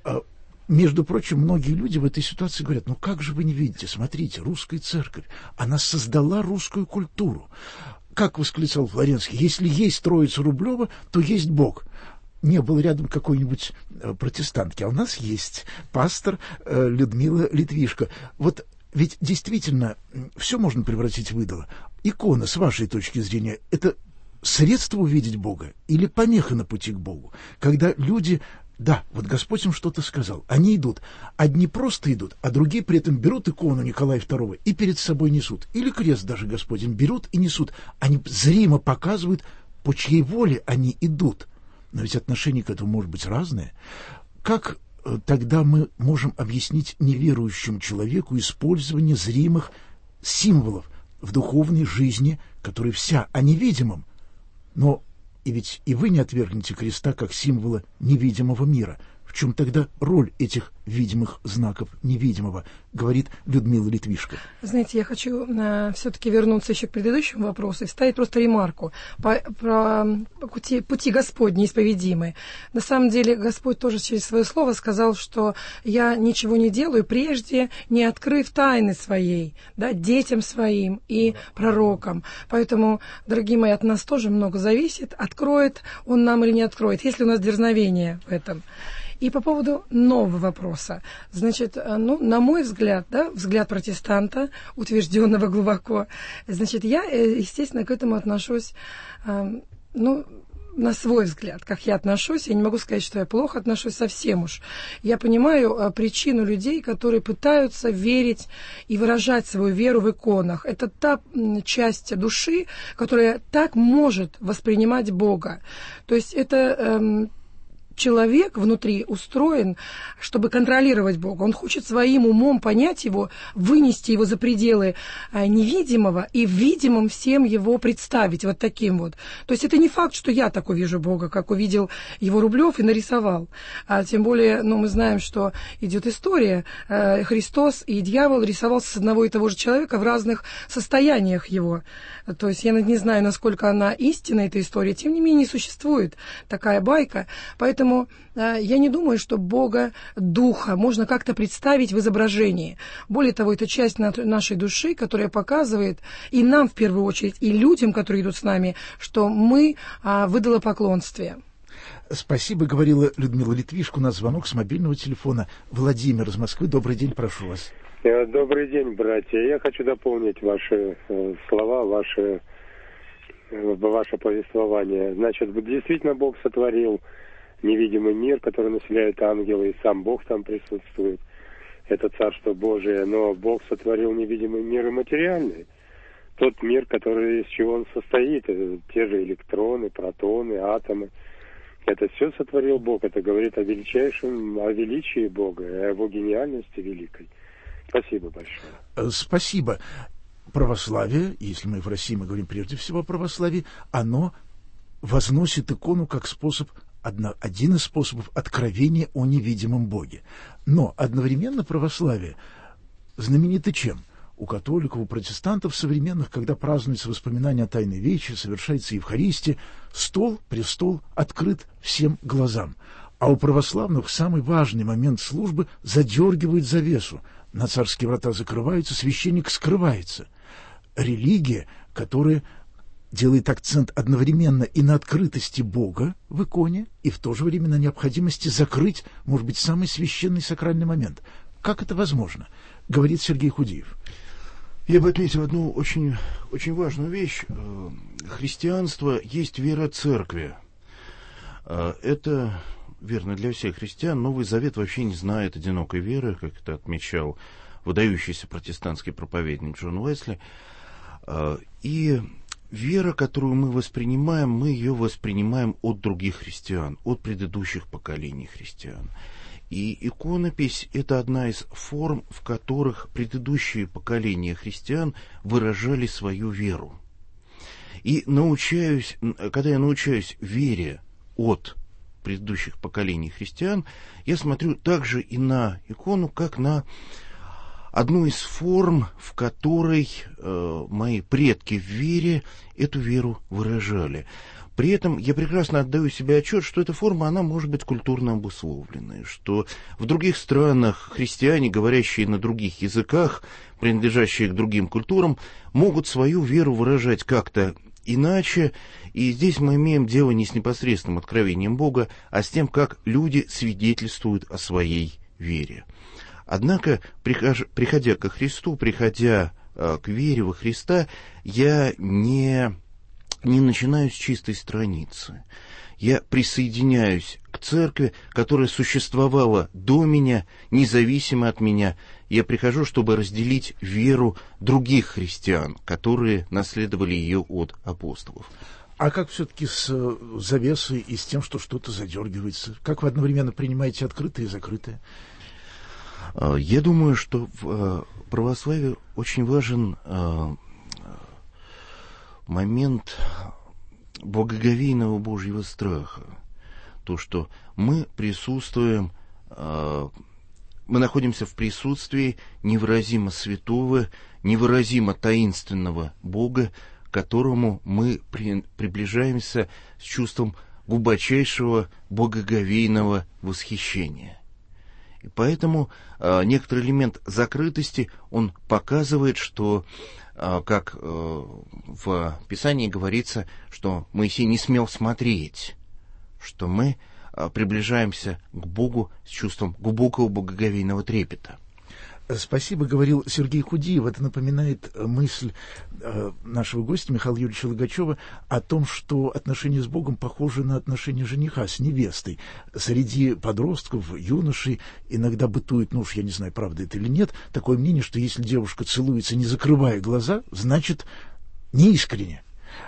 Между прочим, многие люди в этой ситуации говорят: как же вы не видите? Смотрите, русская церковь, она создала русскую культуру. Как восклицал Флоренский: если есть Троица Рублева, то есть Бог. Не было рядом какой-нибудь протестантки, а у нас есть пастор Людмила Литвишко. Вот ведь действительно все можно превратить в идола. Икона, с вашей точки зрения, это средство увидеть Бога или помеха на пути к Богу? Когда люди... Да, вот Господь им что-то сказал. Они идут. Одни просто идут, а другие при этом берут икону Николая II и перед собой несут. Или крест даже Господь им берут и несут. Они зримо показывают, по чьей воле они идут. Но ведь отношение к этому может быть разное. Как тогда мы можем объяснить неверующему человеку использование зримых символов в духовной жизни, которая вся о невидимом? Но и ведь и вы не отвергнете креста как символа невидимого мира. В чем тогда роль этих видимых знаков невидимого, говорит Людмила Литвишко. Знаете, я хочу все-таки вернуться еще к предыдущему вопросу и вставить просто ремарку про пути Господни исповедимые. На самом деле Господь тоже через свое слово сказал, что я ничего не делаю, прежде не открыв тайны своей, да, детям своим и пророкам. Поэтому, дорогие мои, от нас тоже много зависит, откроет Он нам или не откроет, есть ли у нас дерзновение в этом. И по поводу нового вопроса. Значит, на мой взгляд, да, взгляд протестанта, утвержденного глубоко, значит, я, естественно, к этому отношусь, на свой взгляд, как я отношусь. Я не могу сказать, что я плохо отношусь совсем уж. Я понимаю причину людей, которые пытаются верить и выражать свою веру в иконах. Это та часть души, которая так может воспринимать Бога. То есть это... Человек внутри устроен, чтобы контролировать Бога. Он хочет своим умом понять Его, вынести Его за пределы невидимого и в видимом всем Его представить вот таким вот. То есть это не факт, что я так увижу Бога, как увидел Его Рублев и нарисовал. А тем более, мы знаем, что идет история. Христос и дьявол рисовался с одного и того же человека в разных состояниях его. То есть я не знаю, насколько она истинна, эта история. Тем не менее, существует такая байка. Поэтому я не думаю, что Бога, Духа можно как-то представить в изображении. Более того, это часть нашей души, которая показывает и нам, в первую очередь, и людям, которые идут с нами, что мы в идолопоклонстве. Спасибо, говорила Людмила Литвишко. У нас звонок с мобильного телефона. Владимир из Москвы. Добрый день, прошу вас. Добрый день, братья. Я хочу дополнить ваши слова, ваше повествование. Значит, действительно Бог сотворил невидимый мир, который населяют ангелы, и сам Бог там присутствует. Это Царство Божие. Но Бог сотворил невидимый мир и материальный. Тот мир, из чего он состоит. Это те же электроны, протоны, атомы. Это все сотворил Бог. Это говорит о величии Бога, о его гениальности великой. Спасибо большое. Спасибо. Православие, если мы в России, мы говорим прежде всего о православии, оно возносит икону как один из способов откровения о невидимом Боге. Но одновременно православие знаменито чем? У католиков, у протестантов современных, когда празднуется воспоминание о Тайной Вече, совершается Евхаристия, престол открыт всем глазам. А у православных в самый важный момент службы задергивают завесу. На царские врата закрываются, священник скрывается. Религия, которая делает акцент одновременно и на открытости Бога в иконе, и в то же время на необходимости закрыть, может быть, самый священный сакральный момент. Как это возможно? Говорит Сергей Худиев. Я бы отметил одну очень, очень важную вещь. Христианство есть вера церкви. Это верно для всех христиан. Новый Завет вообще не знает одинокой веры, как это отмечал выдающийся протестантский проповедник Джон Уэсли. И вера, которую мы ее воспринимаем от других христиан, от предыдущих поколений христиан. И иконопись – это одна из форм, в которых предыдущие поколения христиан выражали свою веру. И когда я научаюсь вере от предыдущих поколений христиан, я смотрю также и на икону, как на одну из форм, в которой мои предки в вере эту веру выражали. При этом я прекрасно отдаю себе отчет, что эта форма, она может быть культурно обусловленной, что в других странах христиане, говорящие на других языках, принадлежащие к другим культурам, могут свою веру выражать как-то иначе, и здесь мы имеем дело не с непосредственным откровением Бога, а с тем, как люди свидетельствуют о своей вере. Однако, приходя ко Христу, приходя к вере во Христа, я не начинаю с чистой страницы. Я присоединяюсь к церкви, которая существовала до меня, независимо от меня. Я прихожу, чтобы разделить веру других христиан, которые наследовали ее от апостолов. А как все-таки с завесой и с тем, что что-то задергивается? Как вы одновременно принимаете открытое и закрытое? Я думаю, что в православии очень важен момент благоговейного Божьего страха. То, что мы присутствуем мы находимся в присутствии невыразимо святого, невыразимо таинственного Бога, к которому мы приближаемся с чувством глубочайшего богоговейного восхищения. И поэтому некоторый элемент закрытости, он показывает, что, как в Писании говорится, что Моисей не смел смотреть, что мы приближаемся к Богу с чувством глубокого богоговейного трепета. Спасибо, говорил Сергей Худиев. Это напоминает мысль нашего гостя Михаила Юрьевича Логачева о том, что отношения с Богом похожи на отношения жениха с невестой. Среди подростков, юношей иногда бытует, ну уж я не знаю, правда это или нет, такое мнение, что если девушка целуется, не закрывая глаза, значит неискренне.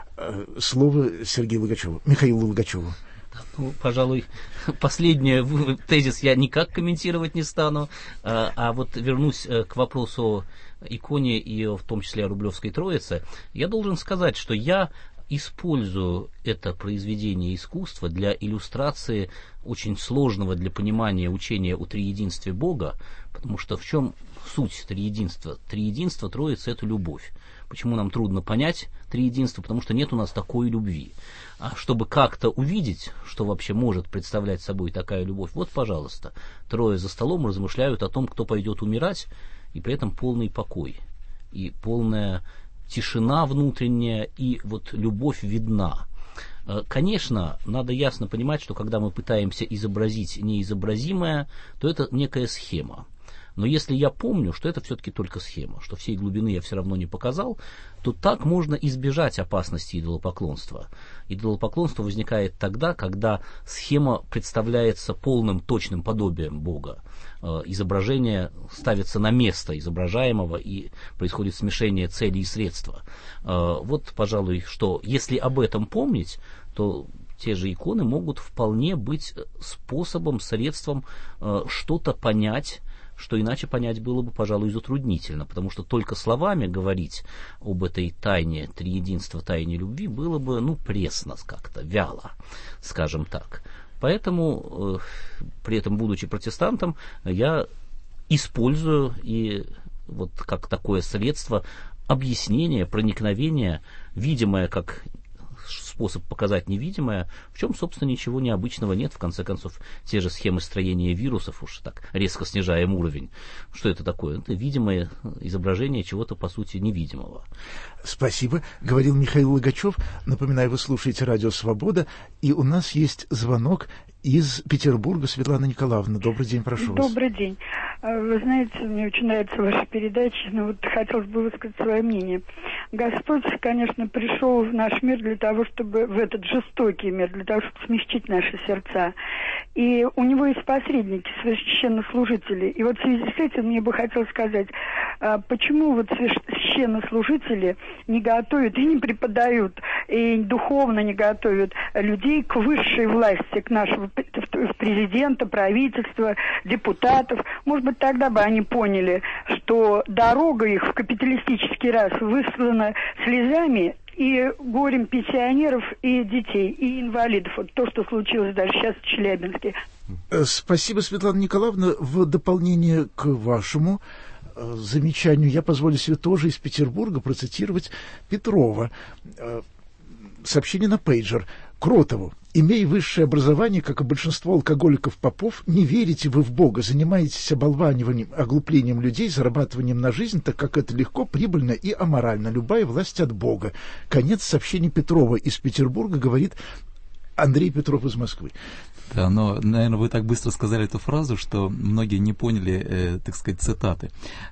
Слово Сергею Логачеву, Михаилу Логачеву. Ну, пожалуй, последний тезис я никак комментировать не стану, а вот вернусь к вопросу о иконе и в том числе о Рублевской Троице. Я должен сказать, что я использую это произведение искусства для иллюстрации очень сложного для понимания учения о триединстве Бога, потому что в чем суть триединства? Триединство Троицы — это любовь. Почему нам трудно понять триединство? Потому что нет у нас такой любви. А чтобы как-то увидеть, что вообще может представлять собой такая любовь, вот, пожалуйста, трое за столом размышляют о том, кто пойдет умирать, и при этом полный покой, и полная тишина внутренняя, и вот любовь видна. Конечно, надо ясно понимать, что когда мы пытаемся изобразить неизобразимое, то это некая схема. Но если я помню, что это все-таки только схема, что всей глубины я все равно не показал, то так можно избежать опасности идолопоклонства. Идолопоклонство возникает тогда, когда схема представляется полным, точным подобием Бога. Изображение ставится на место изображаемого, и происходит смешение цели и средства. Вот, пожалуй, что если об этом помнить, то те же иконы могут вполне быть способом, средством что-то понять, что иначе понять было бы, пожалуй, затруднительно, потому что только словами говорить об этой тайне триединства, тайне любви было бы, пресно как-то, вяло, скажем так. Поэтому, при этом, будучи протестантом, я использую и вот как такое средство объяснения, проникновения, видимое как способ показать невидимое, в чем, собственно, ничего необычного нет. В конце концов, те же схемы строения вирусов, уж так резко снижаем уровень. Что это такое? Это видимое изображение чего-то, по сути, невидимого. Спасибо. Говорил Михаил Логачев. Напоминаю, вы слушаете «Радио Свобода», и у нас есть звонок из Петербурга. Светлана Николаевна, добрый день, прошу вас. Добрый день. Вы знаете, мне очень нравится ваша передача, но вот хотелось бы высказать свое мнение. Господь, конечно, пришел в наш мир для того, чтобы, в этот жестокий мир, для того, чтобы смягчить наши сердца. И у него есть посредники, священнослужители. И вот в связи с этим мне бы хотелось сказать, почему вот священнослужители не готовят и не преподают, и духовно не готовят людей к высшей власти, к нашему президента, правительства, депутатов. Может быть, тогда бы они поняли, что дорога их в капиталистический раз выслана слезами и горем пенсионеров, и детей, и инвалидов. Вот то, что случилось даже сейчас в Челябинске. Спасибо, Светлана Николаевна. В дополнение к вашему замечанию я позволю себе тоже из Петербурга процитировать Петрова. Сообщение на пейджер. Кротову. Имея высшее образование, как и большинство алкоголиков-попов, не верите вы в Бога, занимаетесь оболваниванием, оглуплением людей, зарабатыванием на жизнь, так как это легко, прибыльно и аморально. Любая власть от Бога. Конец сообщения Петрова из Петербурга, говорит Андрей Петров из Москвы. Да, но, наверное, вы так быстро сказали эту фразу, что многие не поняли, так сказать, цитаты.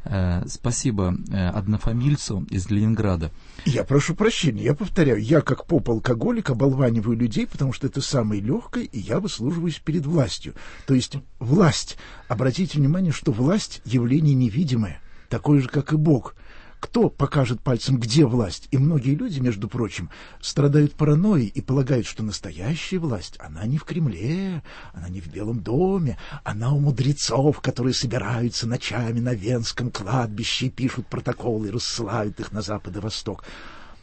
Спасибо однофамильцу из Ленинграда. Я прошу прощения, я повторяю, я как поп-алкоголик оболваниваю людей, потому что это самое легкое, и я выслуживаюсь перед властью. То есть власть. Обратите внимание, что власть — явление невидимое, такое же, как и Бог. Кто покажет пальцем, где власть? И многие люди, между прочим, страдают паранойей и полагают, что настоящая власть, она не в Кремле, она не в Белом доме, она у мудрецов, которые собираются ночами на Венском кладбище и пишут протоколы и рассылают их на Запад и Восток.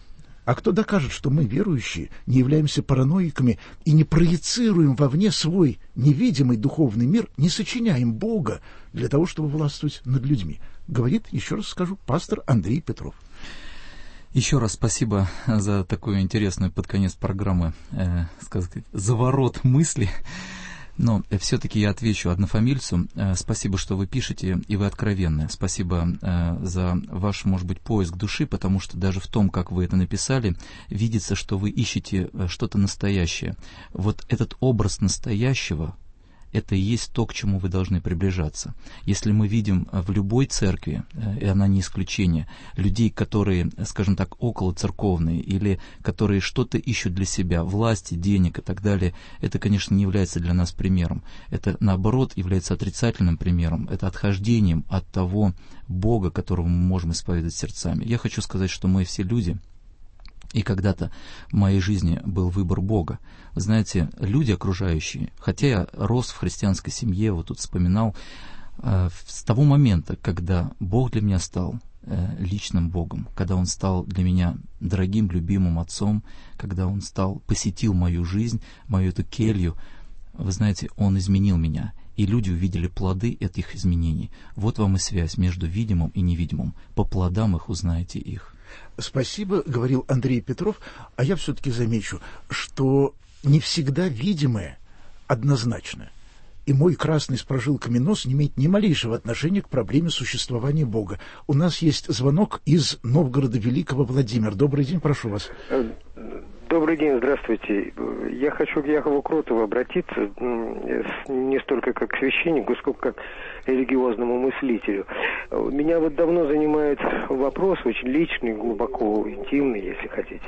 А кто докажет, что мы, верующие, не являемся параноиками и не проецируем вовне свой невидимый духовный мир, не сочиняем Бога для того, чтобы властвовать над людьми? Говорит, еще раз скажу, пастор Андрей Петров. Еще раз спасибо за такую интересную под конец программы, сказать, заворот мысли. Но все-таки я отвечу однофамильцу. Спасибо, что вы пишете, и вы откровенны. Спасибо за ваш, может быть, поиск души, потому что даже в том, как вы это написали, видится, что вы ищете что-то настоящее. Вот этот образ настоящего, это и есть то, к чему вы должны приближаться. Если мы видим в любой церкви, и она не исключение, людей, которые, скажем так, околоцерковные, или которые что-то ищут для себя, власти, денег и так далее, это, конечно, не является для нас примером. Это, наоборот, является отрицательным примером. Это отхождением от того Бога, которого мы можем исповедать сердцами. Я хочу сказать, что мы все люди, и когда-то в моей жизни был выбор Бога. Вы знаете, люди окружающие, хотя я рос в христианской семье, вот тут вспоминал, с того момента, когда Бог для меня стал личным Богом, когда Он стал для меня дорогим, любимым отцом, когда Он посетил мою жизнь, мою эту келью, вы знаете, Он изменил меня. И люди увидели плоды этих изменений. Вот вам и связь между видимым и невидимым. По плодам их узнаете их. Спасибо, говорил Андрей Петров, а я все-таки замечу, что не всегда видимое однозначно. И мой красный с прожилками нос не имеет ни малейшего отношения к проблеме существования Бога. У нас есть звонок из Новгорода Великого. Владимир. Добрый день, прошу вас. Добрый день, здравствуйте. Я хочу к Якову Кротову обратиться не столько как к священнику, сколько как к религиозному мыслителю. Меня вот давно занимает вопрос, очень личный, глубоко интимный, если хотите.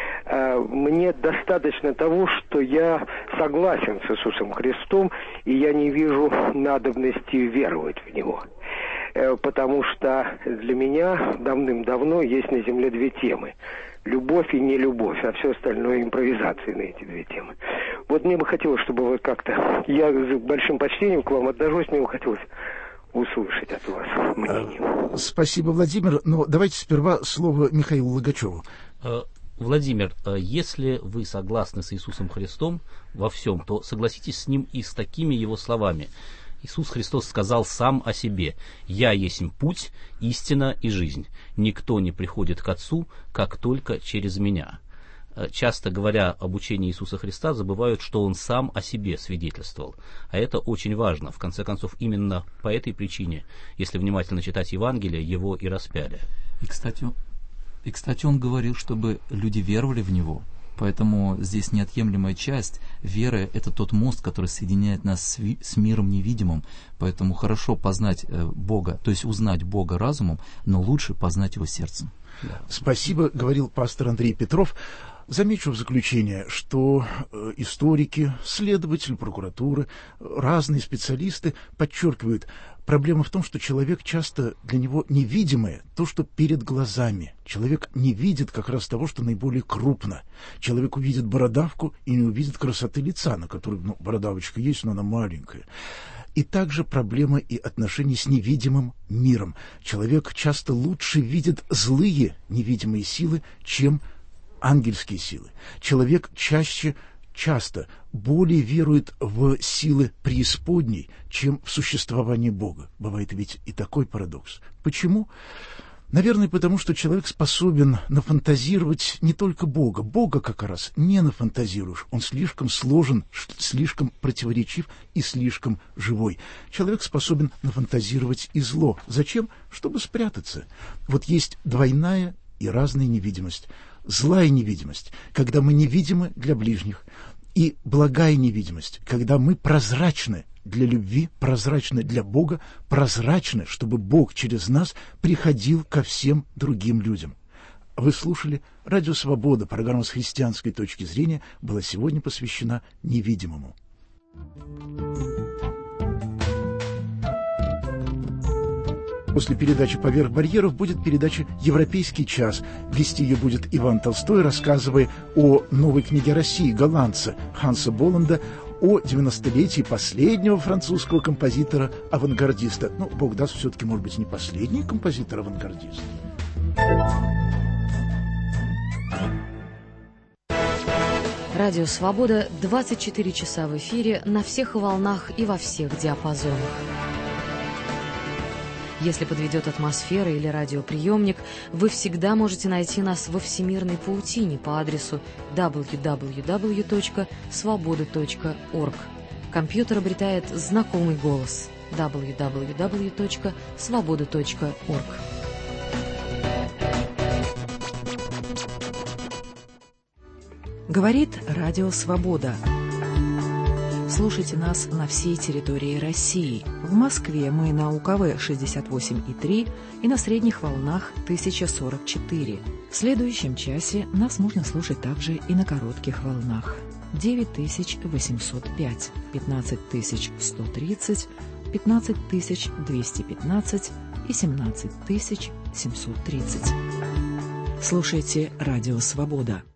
Мне достаточно того, что я согласен с Иисусом Христом, и я не вижу надобности веровать в Него. Потому что для меня давным-давно есть на земле две темы. Любовь и нелюбовь, а все остальное импровизации на эти две темы. Вот мне бы хотелось, чтобы вы как-то... Я с большим почтением к вам отношусь, мне бы хотелось услышать от вас мнение. Спасибо, Владимир. Но давайте сперва слово Михаилу Логачеву. Владимир, если вы согласны с Иисусом Христом во всем, то согласитесь с Ним и с такими Его словами. Иисус Христос сказал сам о себе: «Я есть путь, истина и жизнь. Никто не приходит к Отцу, как только через Меня». Часто говоря об учении Иисуса Христа, забывают, что Он сам о себе свидетельствовал. А это очень важно. В конце концов, именно по этой причине, если внимательно читать Евангелие, Его и распяли. И, кстати, Он говорил, чтобы люди веровали в Него. Поэтому здесь неотъемлемая часть веры – это тот мост, который соединяет нас с миром невидимым. Поэтому хорошо познать Бога, то есть узнать Бога разумом, но лучше познать Его сердцем. Да. Спасибо, говорил пастор Андрей Петров. Замечу в заключение, что историки, следователи, прокуратуры, разные специалисты подчеркивают, проблема в том, что человек часто для него невидимое, то, что перед глазами. Человек не видит как раз того, что наиболее крупно. Человек увидит бородавку и не увидит красоты лица, на которой бородавочка есть, но она маленькая. И также проблема и отношений с невидимым миром. Человек часто лучше видит злые невидимые силы, чем ангельские силы. Человек часто более верует в силы преисподней, чем в существование Бога. Бывает ведь и такой парадокс. Почему? Наверное, потому что человек способен нафантазировать не только Бога. Бога как раз не нафантазируешь. Он слишком сложен, слишком противоречив и слишком живой. Человек способен нафантазировать и зло. Зачем? Чтобы спрятаться. Вот есть двойная и разная невидимость. Злая невидимость, когда мы невидимы для ближних, и благая невидимость, когда мы прозрачны для любви, прозрачны для Бога, прозрачны, чтобы Бог через нас приходил ко всем другим людям. Вы слушали «Радио Свобода». Программа с христианской точки зрения была сегодня посвящена невидимому. После передачи «Поверх барьеров» будет передача «Европейский час». Вести ее будет Иван Толстой, рассказывая о новой книге России голландца Ханса Боланда, о 90-летии последнего французского композитора-авангардиста. Ну, Бог даст, все-таки, может быть, не последний композитор-авангардист. Радио «Свобода» 24 часа в эфире на всех волнах и во всех диапазонах. Если подведет атмосфера или радиоприемник, вы всегда можете найти нас во всемирной паутине по адресу www.svoboda.org. Компьютер обретает знакомый голос www.svoboda.org. Говорит Радио Свобода. Слушайте нас на всей территории России. В Москве мы на УКВ 68,3 и на средних волнах 1044. В следующем часе нас можно слушать также и на коротких волнах 9805, 15130, 15215 и 17730. Слушайте Радио Свобода.